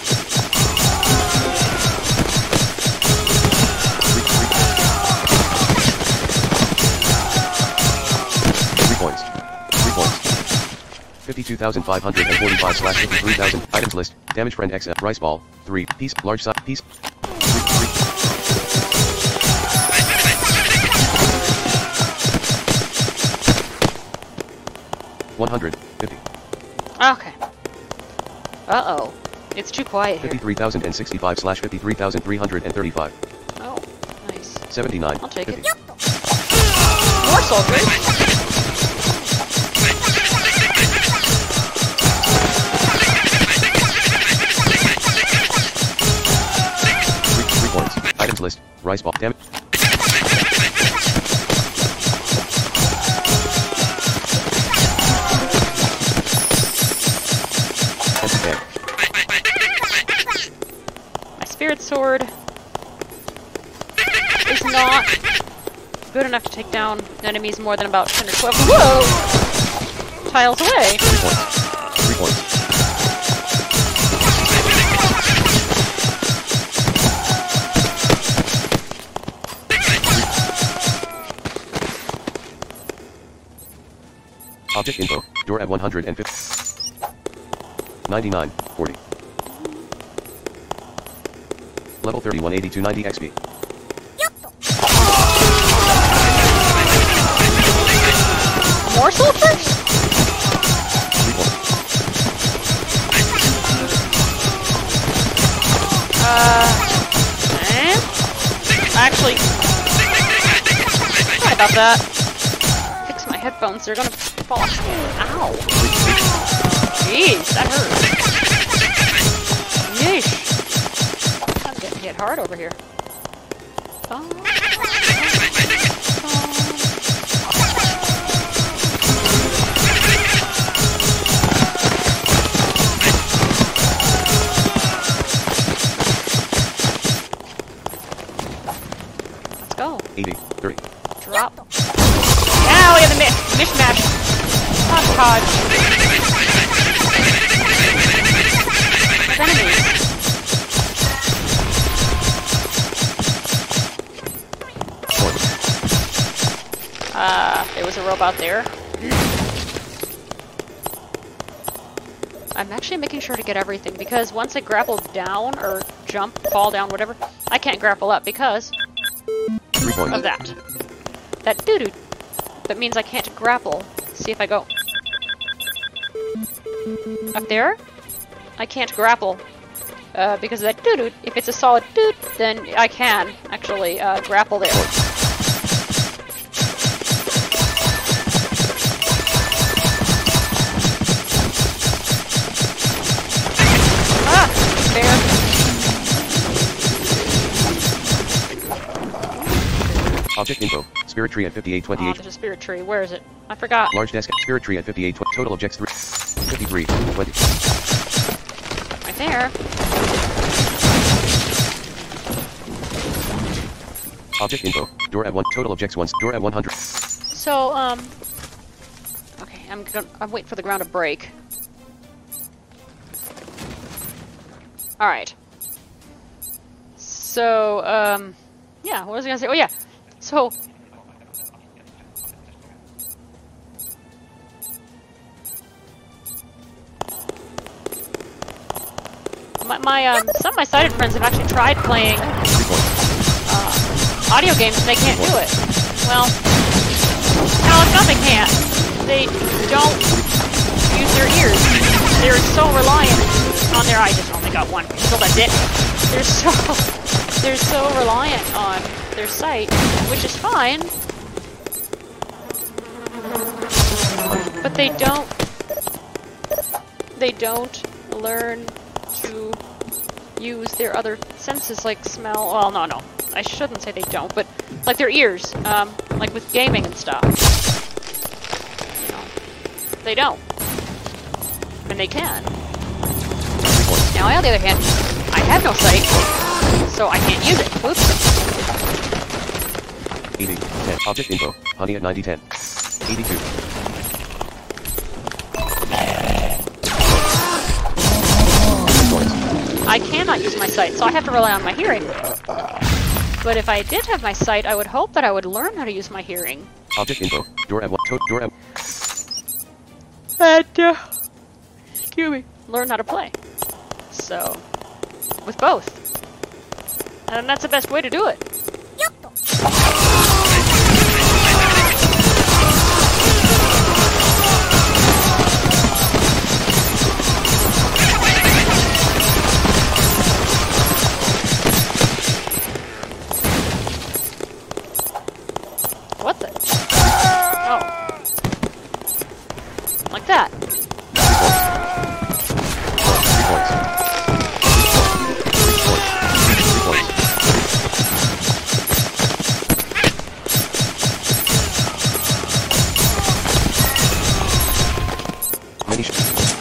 52,545/53,000 items list. Damage friend X rice ball 3 piece large size piece 150 Okay. Uh-oh. It's too quiet here. 53,065/53,335 Oh, nice. 79 I'll take 50. it. More soldiers! Items list, rice ball, damage. My spirit sword is not good enough to take down enemies more than about 10 or 12. Whoa! Tiles away. 3 points. 3 points. Object info, door at 150. 99, 40. Level 3182 90 XP. More soldiers? 3 points. Actually, sorry about that. Fix my headphones, they're gonna fall off. Ow. Jeez, that hurt. Yeesh. get hard over here. Oh. Let's go. 80, 30. Drop. Now we have the mishmash. Hodgepodge. Of enemies. There was a robot there. I'm actually making sure to get everything because once I grapple down or jump, fall down, whatever, I can't grapple up because 3 points. of that. That doo-doo. That means I can't grapple. See if I go up there. I can't grapple because of that doo-doo. If it's a solid doot, then I can actually grapple there. Ah, fair. Object info. Spirit tree at 5828. Oh, there's a spirit tree. Where is it? I forgot. Large desk. Spirit tree at 58. Total objects 53. 20. Right there. Object info. Door at 1. Total objects 1. Door at 100. So, okay, I'm waiting for the ground to break. Alright. So, yeah, what was I gonna say? Oh, yeah. So, some of my sighted friends have actually tried playing audio games and they can't do it. Well, no, it's not they can't. They don't use their ears. They're so reliant on their. I just only got one. So that's it. They're so reliant on their sight, which is fine. But they don't learn to use their other senses like smell. Well, no. I shouldn't say they don't, but like their ears, like with gaming and stuff. You know, they don't. And they can. Now, on the other hand, I have no sight, so I can't use it. Oops. 80. 10. Object info. Honey at 90. 10. 82. I cannot use my sight, so I have to rely on my hearing. But if I did have my sight, I would hope that I would learn how to use my hearing. Object info. Door at 1. Door at. And, excuse me, learn how to play. So, with both. And that's the best way to do it. What the? Oh. Like that. 3 points.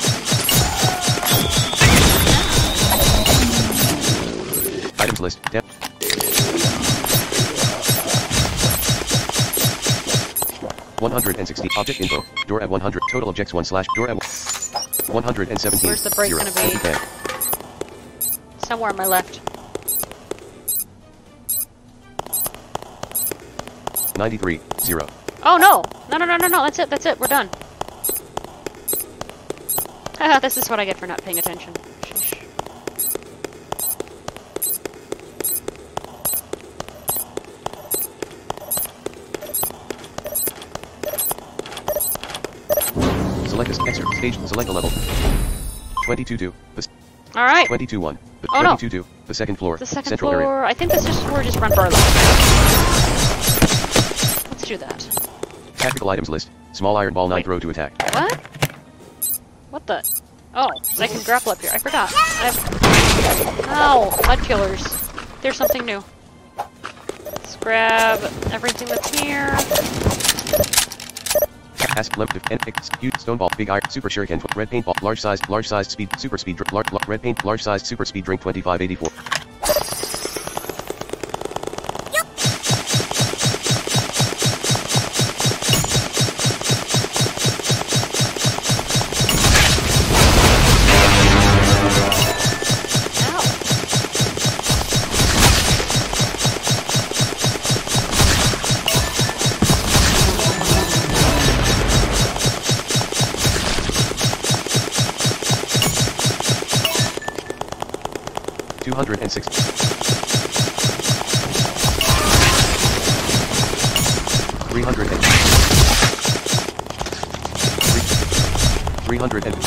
Items list. 160. Object info. Door at 100. Total objects 1 slash. Door at 117. Where's the break 0. gonna be? 10. Somewhere on my left. 93. 0. Oh no! No, that's it, we're done. Haha, this is what I get for not paying attention. Sheesh. Select a excerpt stage. Select a level. 22-2. Alright. 22-1. Oh no. 22-2. The second floor. The second Central floor. area. I think this is where we just run for our life. Let's do that. Tactical items list. Small iron ball 9 Wait. throw to attack. What? What the? Oh, I can grapple up here. I forgot. Ow, mud killers. there's something new. Let's grab everything that's here. Ask left of huge stone ball, big iron, super shuriken, red paintball, large sized speed, super speed, red paint, large sized super speed drink 2584. And 6. 300 and 300 and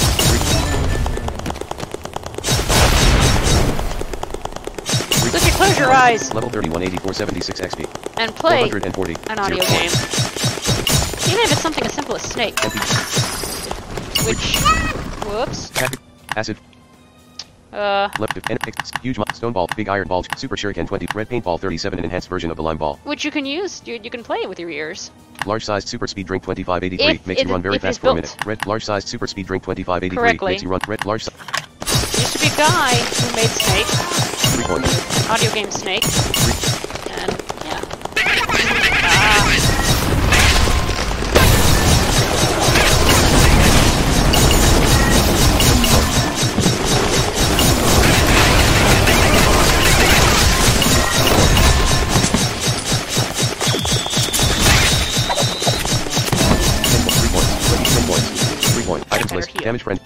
3. So if you close your eyes Level 31, 84, 76 XP. and play 440. an audio 0. game, even if it's something as simple as Snake, which, whoops, Acid. Left of huge stone ball, big iron ball, super shuriken 20, red paintball 37, an enhanced version of the lime ball. which you can use, you can play it with your ears. Large sized super speed drink 2583 If makes you it- run very if it's fast for a built minute. Red large sized super speed drink 2583 correctly. makes you run red large Used to be a guy who made Snake, 3 points. audio game Snake, and yeah. Items list. Here. Damage friend.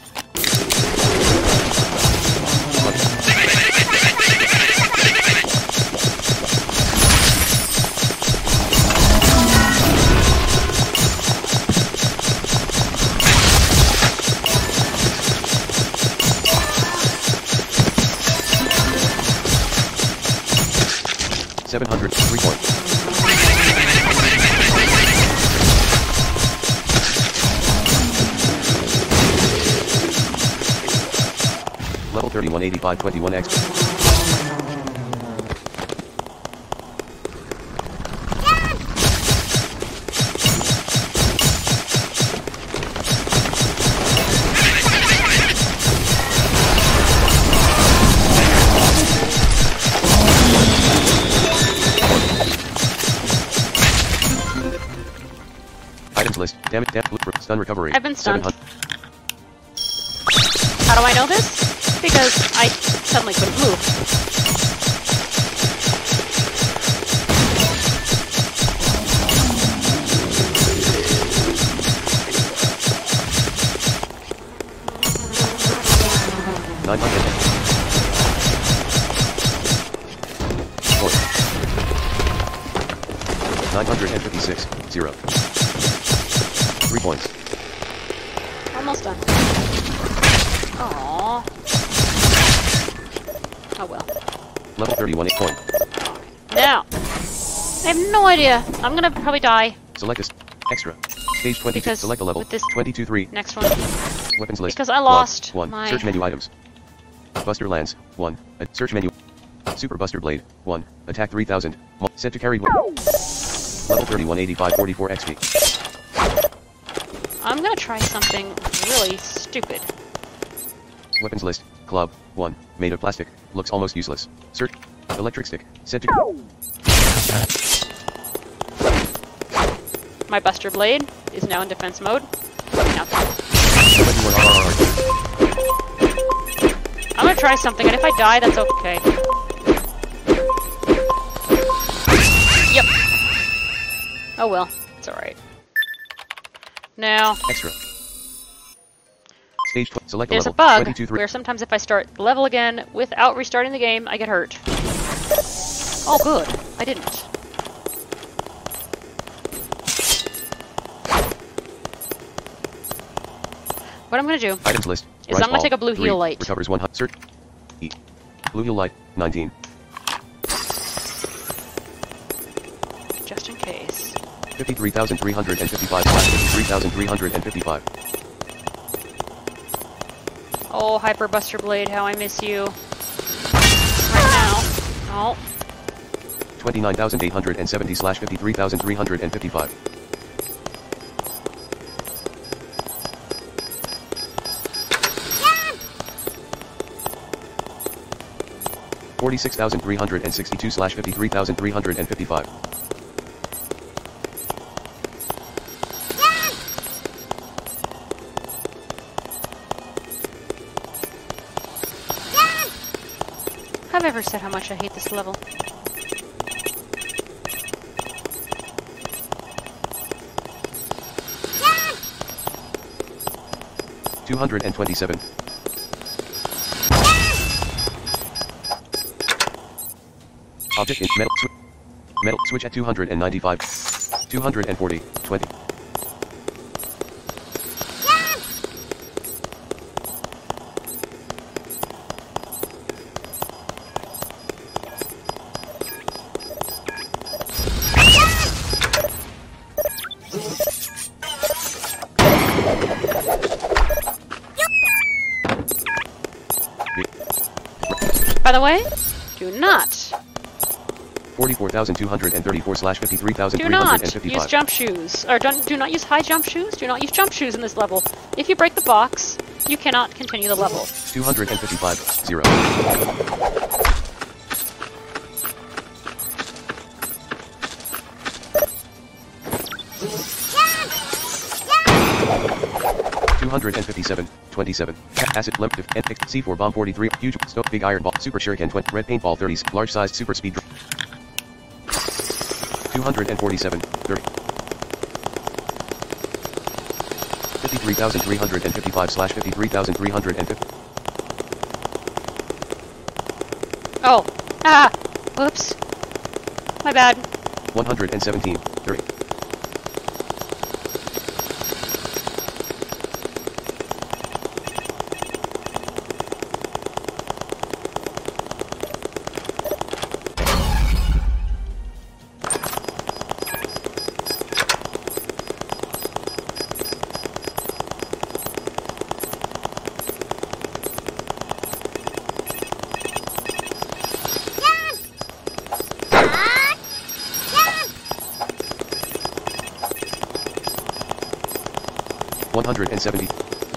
$700. 3 points. Level 31, 85, 21 X. Items list. Damage, stun recovery. I've been stunned. 700. How do I know this? Because I suddenly couldn't move. $900. 956. 0. 3 points. Almost done. Aww. Oh well. Level 31, 8 point. Now, I have no idea. I'm gonna probably die. Select this. Extra. Stage 22. Because Select a level. with this 22 3. Next one. Weapons list. Because I lost 1. my- Search menu items. Buster Lance. 1. Search menu. Super Buster Blade. 1. Attack 3000. Set to carry 1. Level 31, 85, 44 XP. I'm gonna try something really stupid. Weapons list. Club. 1. Made of plastic. Looks almost useless. Search. Electric stick. Set to... My Buster Blade is now in defense mode. Now, 21 RRR. I'm gonna try something, and if I die, that's okay. Yep. Oh well, it's alright. Now, Extra. Stage select a there's a level. bug 22 3. where sometimes if I start the level again without restarting the game, I get hurt. Oh good, I didn't. What I'm gonna do Items list. is Rise I'm gonna ball, take a blue 3, heal light. Recovers 100. Search. E. Blue heal light. 19. Just in case. 53,355. 53,355. Oh, Hyper Buster Blade, how I miss you. Right now. Oh. 29,870/53,355. 46,362/53,355. 'Have I ever said how much I hate this level? $227. Object in metal switch at 295. 240. 20. By the way, do not 44,234/53,355. Do not use jump shoes, or do not use high jump shoes. Do not use jump shoes in this level. If you break the box, you cannot continue the level. 255. 0. $257. 27. Acid limp C4 bomb 43. Huge stove big iron ball super shuriken 20. Red paintball 30s. Large sized super speed. 247. 30. 53,355/53,350. Oh, whoops. My bad. 117. 30. 170.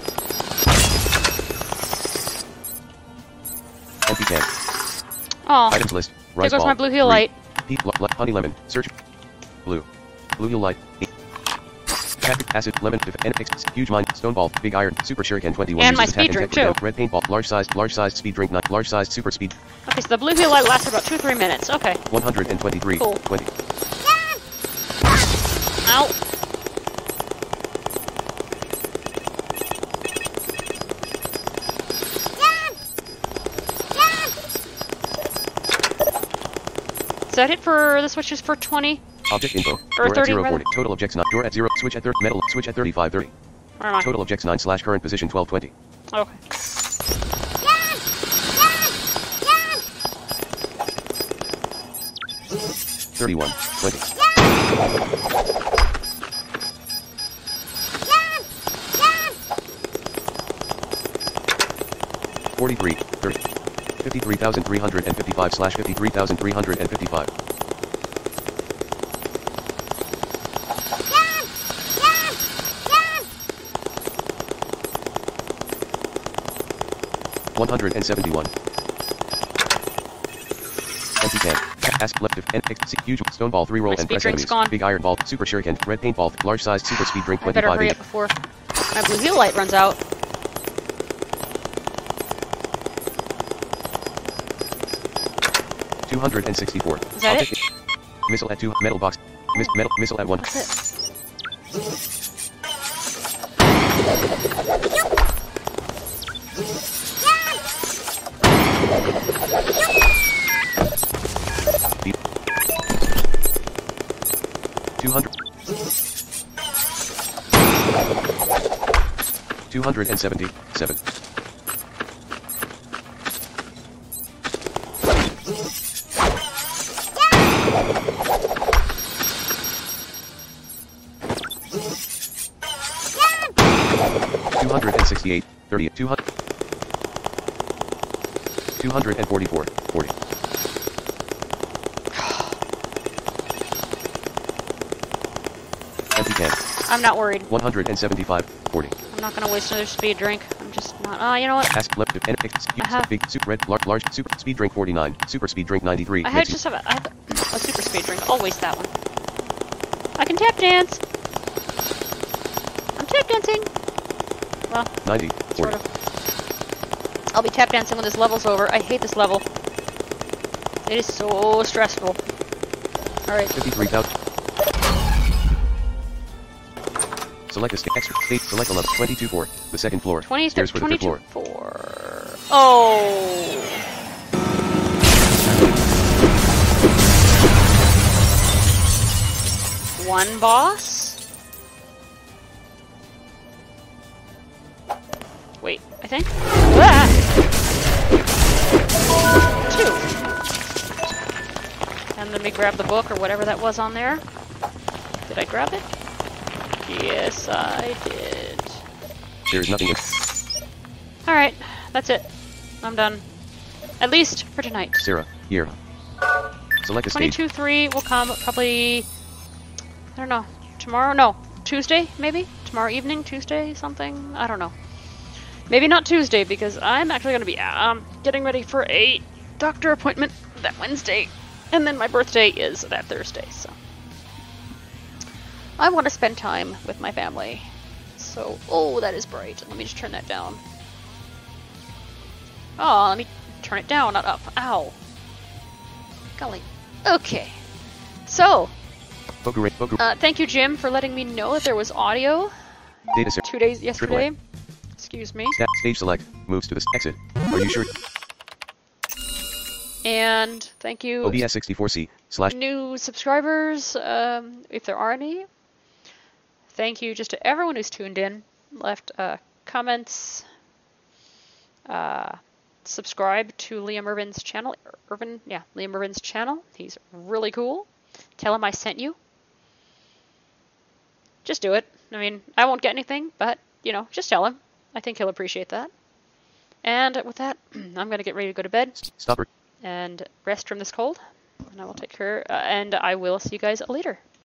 Empty can. Oh, Items list. there Rice goes ball. my blue heel Green. light. Honey lemon. Search. Blue. Blue heel light. Patrick acid lemon. Huge mine. Stone ball. Big iron. Super shuriken 21. And my uses attack speed drink, tech. too. Red paintball. Large sized speed drink. Large sized super speed. Okay, so the blue heel light lasts for about 2 or 3 minutes. Okay. 123. Cool. 20. Ow. Is that it for the switches for 20? Object info. Or Door 30 at 0, rather? 40. Total objects not. Door at 0. Switch at 30. Metal. Switch at 35. 30. Where am I? Total objects 9/current position 1220. Okay. 31. 20. 43. 30. 53,355/53,355. 171. Empty can. Ask left of huge stone ball 3 roll My and speed press drink's enemies. gone. Big iron ball, super shuriken, red paintball, large sized super speed drink I better 25. hurry up before my blue heel light runs out. $264. Is that it? Missile at 2. Metal box. Missile at 1. That's it. Beep. 200. 277. 268. 30. 200. 244. 40. Empty can. I'm not worried. 175. 40. I'm not gonna waste another speed drink. I'm just not. You know what? Ask left and big super red large super speed drink 49. Super speed drink 93. I Makes just have a super speed drink. I'll waste that one. I can tap dance. I'm tap dancing. Well, 90. 40. sort of. I'll be tap dancing when this level's over. I hate this level. It is so stressful. Alright. 53,000. Select a extra state. Select a level 22 for the second floor. 20, Stairs for the third 22 floor. for... Oh! One boss? Wait, I think? Ah! Two. And let me grab the book or whatever that was on there. Did I grab it? Yes, I did. There is nothing in. Alright, that's it. I'm done. At least for tonight. Sarah, here. Select a stage. 22-3 will come probably, I don't know, tomorrow? No, Tuesday, maybe? Tomorrow evening, Tuesday, something? I don't know. Maybe not Tuesday, because I'm actually going to be getting ready for a doctor appointment that Wednesday. And then my birthday is that Thursday, so. I want to spend time with my family. So, oh, that is bright. Let me just turn that down. Oh, let me turn it down, not up. Ow. Golly. Okay. So, thank you, Jim, for letting me know that there was audio Data 2 days yesterday. Excuse me. Stage select. Moves to the exit. Are you sure? And thank you, OBS 64C / new subscribers, if there are any. Thank you just to everyone who's tuned in, left comments, subscribe to Liam Irvin's channel. Liam Irvin's channel. He's really cool. Tell him I sent you. Just do it. I mean, I won't get anything, but, you know, just tell him. I think he'll appreciate that. And with that, I'm going to get ready to go to bed. Stop. And rest from this cold. And I will take care, and I will see you guys later.